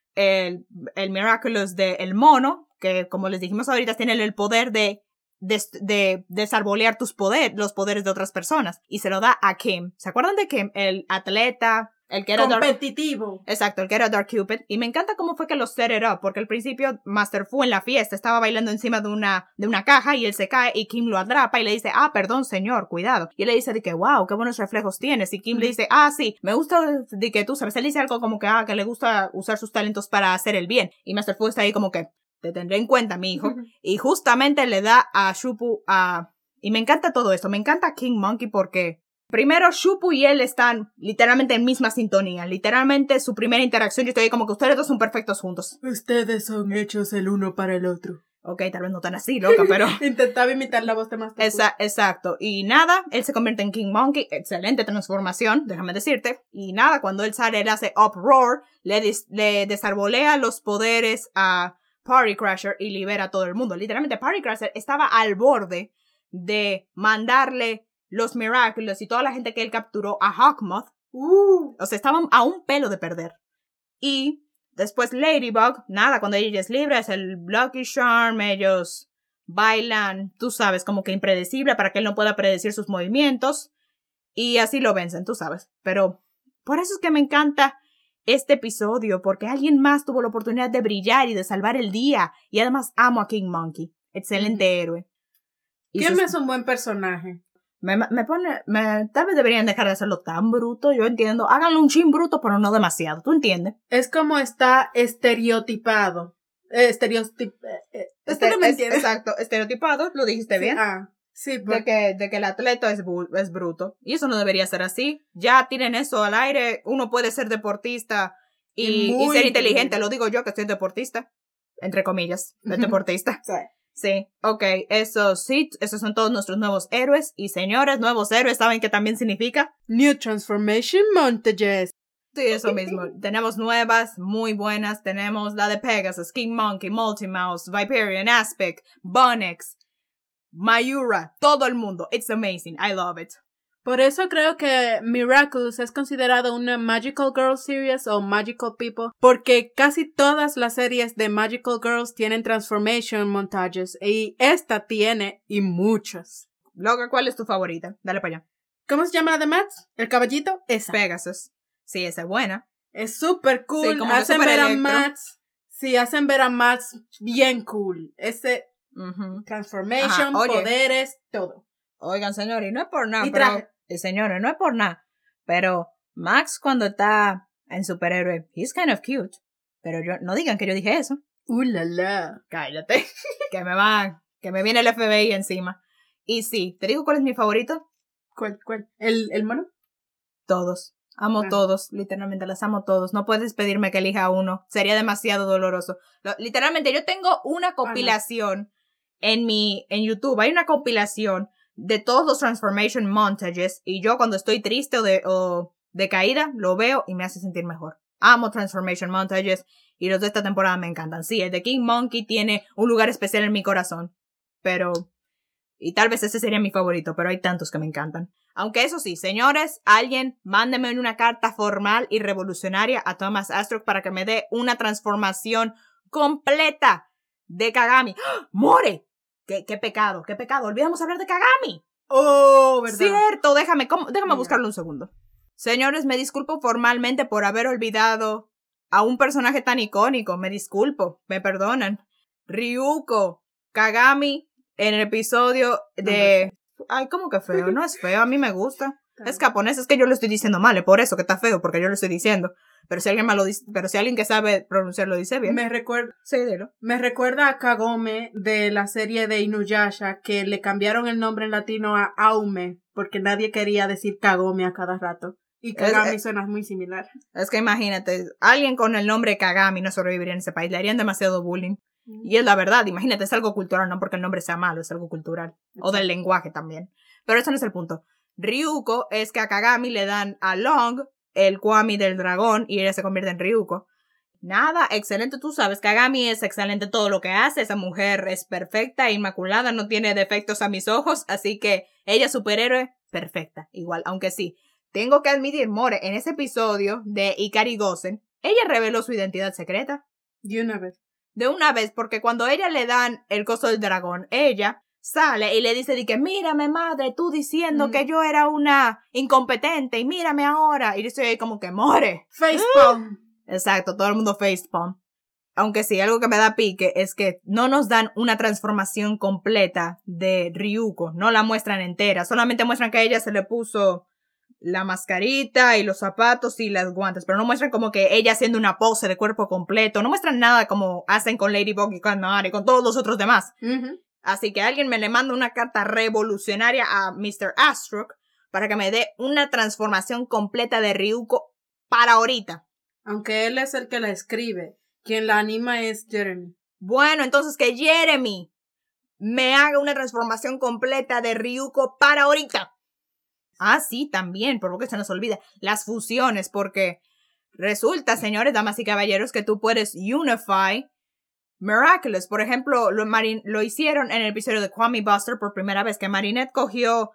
el, el Miraculous de el mono, que como les dijimos ahorita, tiene el poder de de, de desarbolear tus poderes, los poderes de otras personas. Y se lo da a Kim. ¿Se acuerdan de Kim? El atleta, el que era Dark... Competitivo. Exacto, el que era Dark Cupid. Y me encanta cómo fue que lo set it up, porque al principio Master Fu en la fiesta estaba bailando encima de una, de una caja y él se cae y Kim lo atrapa y le dice, ah, perdón señor, cuidado. Y él le dice de que, wow, qué buenos reflejos tienes. Y Kim le dice, ah, sí, me gusta de que tú sabes. Él dice algo como que, ah, que le gusta usar sus talentos para hacer el bien. Y Master Fu está ahí como que, te tendré en cuenta, mi hijo. Y justamente le da a Shupu a... Y me encanta todo esto. Me encanta King Monkey porque... Primero, Shupu y él están literalmente en misma sintonía. Literalmente, su primera interacción, yo estoy ahí como que ustedes dos son perfectos juntos. Ustedes son hechos el uno para el otro. Ok, tal vez no tan así, loca, pero... Intentaba imitar la voz de Master Fu. Esa, exacto. Y nada, él se convierte en King Monkey. Excelente transformación, déjame decirte. Y nada, cuando él sale, él hace Uproar, le, dis- le desarbolea los poderes a Party Crasher y libera a todo el mundo. Literalmente, Party Crasher estaba al borde de mandarle los Miraculous y toda la gente que él capturó a Hawkmoth. Uh. O sea, estaban a un pelo de perder. Y después Ladybug, nada, cuando ella es libre, es el Lucky Charm, ellos bailan, tú sabes, como que impredecible para que él no pueda predecir sus movimientos. Y así lo vencen, tú sabes. Pero por eso es que me encanta este episodio porque alguien más tuvo la oportunidad de brillar y de salvar el día. Y además amo a King Monkey. Excelente mm. héroe. ¿Quién sus... es un buen personaje? Me, me pone, me, tal vez deberían dejar de hacerlo tan bruto, yo entiendo. Háganlo un chin bruto, pero no demasiado, ¿tú entiendes? Es como está estereotipado. Eh, estereotip, eh, este, no me entiendes. Exacto, estereotipado, lo dijiste sí, bien. Ah, sí, porque... de, que, de que el atleta es, es bruto. Y eso no debería ser así. Ya tienen eso al aire. Uno puede ser deportista y, y, y ser inteligente. Bien. Lo digo yo que soy deportista. Entre comillas, de deportista. Sí. Sí, ok, eso sí, esos son todos nuestros nuevos héroes. Y señores, nuevos héroes, ¿saben qué también significa? New Transformation Montages. Sí, eso mismo. Tenemos nuevas, muy buenas. Tenemos la de Pegasus, King Monkey, Multimouse, Viperian Aspect, Bonnex, Mayura, todo el mundo. It's amazing. I love it. Por eso creo que Miraculous es considerado una Magical Girl Series o Magical People, porque casi todas las series de Magical Girls tienen transformation montajes, y esta tiene, y muchas. Loga, ¿cuál es tu favorita? Dale para allá. ¿Cómo se llama la de Max? ¿El caballito? Esa. Pegasus. Sí, esa es buena. Es súper cool. Sí, como hacen ver a Max. Sí, hacen ver a Max bien cool. Ese uh-huh. Transformation, Ajá, poderes, todo. Oigan, señores, no es por nada, pero... Y señores, no es por nada, pero Max cuando está en superhéroe, he's kind of cute. Pero yo, no digan que yo dije eso. Uh, la, la. Cállate. que me va, que me viene el F B I encima. Y sí, ¿te digo cuál es mi favorito? ¿Cuál, cuál? ¿El, el mono? Todos. Amo ah. todos, literalmente, las amo todos. No puedes pedirme que elija uno. Sería demasiado doloroso. Lo, literalmente, yo tengo una compilación ah, no. en mi, en YouTube. Hay una compilación de todos los transformation montages, y yo cuando estoy triste o de, o de caída, lo veo y me hace sentir mejor. Amo transformation montages, y los de esta temporada me encantan. Sí, el de King Monkey tiene un lugar especial en mi corazón, pero, y tal vez ese sería mi favorito, pero hay tantos que me encantan. Aunque eso sí, señores, alguien mándeme una carta formal y revolucionaria a Thomas Astruc para que me dé una transformación completa de Kagami. ¡Oh! ¡More! ¿Qué, qué pecado, qué pecado. Olvidamos hablar de Kagami. Oh, ¿verdad? Cierto, déjame, ¿cómo? déjame yeah. buscarlo un segundo. Señores, me disculpo formalmente por haber olvidado a un personaje tan icónico. Me disculpo, me perdonan. Ryuko Kagami en el episodio de... Ay, ¿cómo que feo? No es feo, a mí me gusta. Es japonés, es que yo lo estoy diciendo mal, es por eso que está feo, porque yo lo estoy diciendo. Pero si alguien más lo dice, pero si alguien que sabe pronunciar lo dice bien. Me recuerda, sí, dilo. Me recuerda a Kagome de la serie de Inuyasha, que le cambiaron el nombre en latino a Aume, porque nadie quería decir Kagome a cada rato. Y Kagami es, suena muy similar. Es que imagínate, alguien con el nombre Kagami no sobreviviría en ese país, le harían demasiado bullying. Mm. Y es la verdad, imagínate, es algo cultural, no porque el nombre sea malo, es algo cultural. Exacto. O del lenguaje también. Pero eso no es el punto. Ryuko es que a Kagami le dan a Long el Kwami del dragón y ella se convierte en Ryuko. Nada, excelente, tú sabes, Kagami es excelente todo lo que hace, esa mujer es perfecta, inmaculada, no tiene defectos a mis ojos, así que ella es superhéroe, perfecta, igual, aunque sí, tengo que admitir, More, en ese episodio de Ikari Gosen, ella reveló su identidad secreta. De una vez. De una vez, porque cuando ella le dan el coso del dragón, ella... sale y le dice de que mírame madre, tú diciendo mm. que yo era una incompetente y mírame ahora. Y yo estoy ahí como que more. Facepalm. Exacto, todo el mundo facepalm. Aunque sí, algo que me da pique es que no nos dan una transformación completa de Ryuko. No la muestran entera. Solamente muestran que a ella se le puso la mascarita y los zapatos y las guantes. Pero no muestran como que ella haciendo una pose de cuerpo completo. No muestran nada como hacen con Ladybug y con Nari y con todos los otros demás. Uh-huh. Así que alguien me le manda una carta revolucionaria a mister Astruc para que me dé una transformación completa de Ryuko para ahorita. Aunque él es el que la escribe. Quien la anima es Jeremy. Bueno, entonces que Jeremy me haga una transformación completa de Ryuko para ahorita. Ah, sí, también, por lo que se nos olvida. Las fusiones, porque resulta, señores, damas y caballeros, que tú puedes unify Miraculous. Por ejemplo, lo, Marin- lo hicieron en el episodio de Kwami Buster por primera vez, que Marinette cogió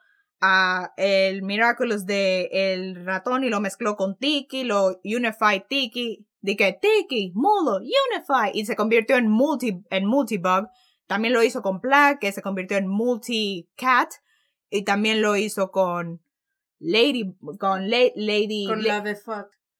a el Miraculous de el ratón y lo mezcló con Tiki, lo Unify Tiki, de que Tiki, Mulo, Unify, y se convirtió en multi, en Multibug. También lo hizo con Plague, que se convirtió en Multi-Cat, y también lo hizo con Lady, con la, Lady... Con la, la de Fuck.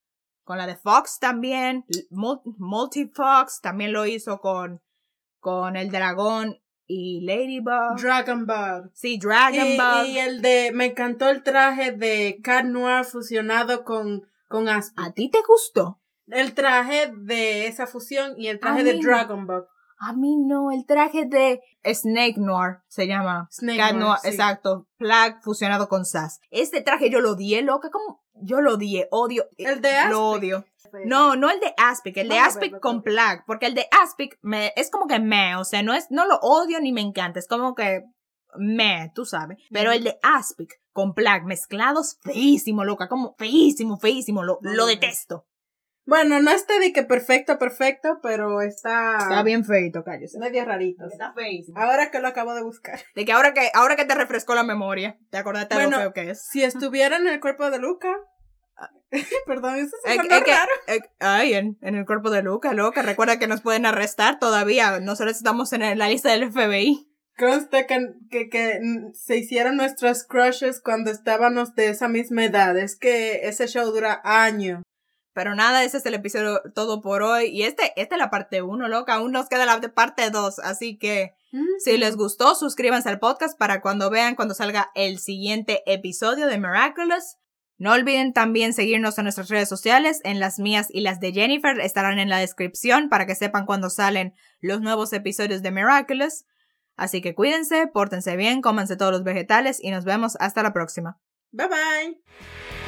con la de Fox también, Multifox también lo hizo con, con el dragón y Ladybug. Dragonbug. Sí, Dragonbug. Y, y el de, me encantó el traje de Cat Noir fusionado con, con Aspic. ¿A ti te gustó? El traje de esa fusión y el traje A de mí no. Dragonbug. A mí no, el traje de Snake Noir se llama. Snake Cat Noir, Noir, sí. exacto. Plague fusionado con Sass. Este traje yo lo odié, loca, como yo lo odié, odio. El de Aspic. Lo odio. No, no el de Aspic, el de Vamos a Aspic verlo, con vamos. Plague, porque el de Aspic me, es como que me, o sea, no es, no lo odio ni me encanta, es como que me, tú sabes. Pero el de Aspic con Plague mezclados, feísimo, loca, como feísimo, feísimo, lo, lo detesto. Bueno, no está de que perfecto, perfecto, pero está... Está bien feito, cállese. medio rarito. Está feísimo. Ahora que lo acabo de buscar. De que ahora que, ahora que te refrescó la memoria, te acordaste de Bueno, lo feo que es. Si estuviera en el cuerpo de Luca... Perdón, eso Es, es es que, raro. es- ay, en, en el cuerpo de Luca, loca. Recuerda que nos pueden arrestar todavía. Nosotros estamos en la lista del F B I. Consta que, que, que mm, se hicieron nuestros crushes cuando estábamos de esa misma edad. Es que ese show dura años. Pero nada, ese es el episodio todo por hoy. Y este, esta es la parte uno, loca. Aún nos queda la de parte dos. Así que, si les gustó, suscríbanse al podcast para cuando vean cuando salga el siguiente episodio de Miraculous. No olviden también seguirnos en nuestras redes sociales. En las mías y las de Jennifer estarán en la descripción para que sepan cuando salen los nuevos episodios de Miraculous. Así que cuídense, pórtense bien, cómanse todos los vegetales y nos vemos hasta la próxima. Bye bye.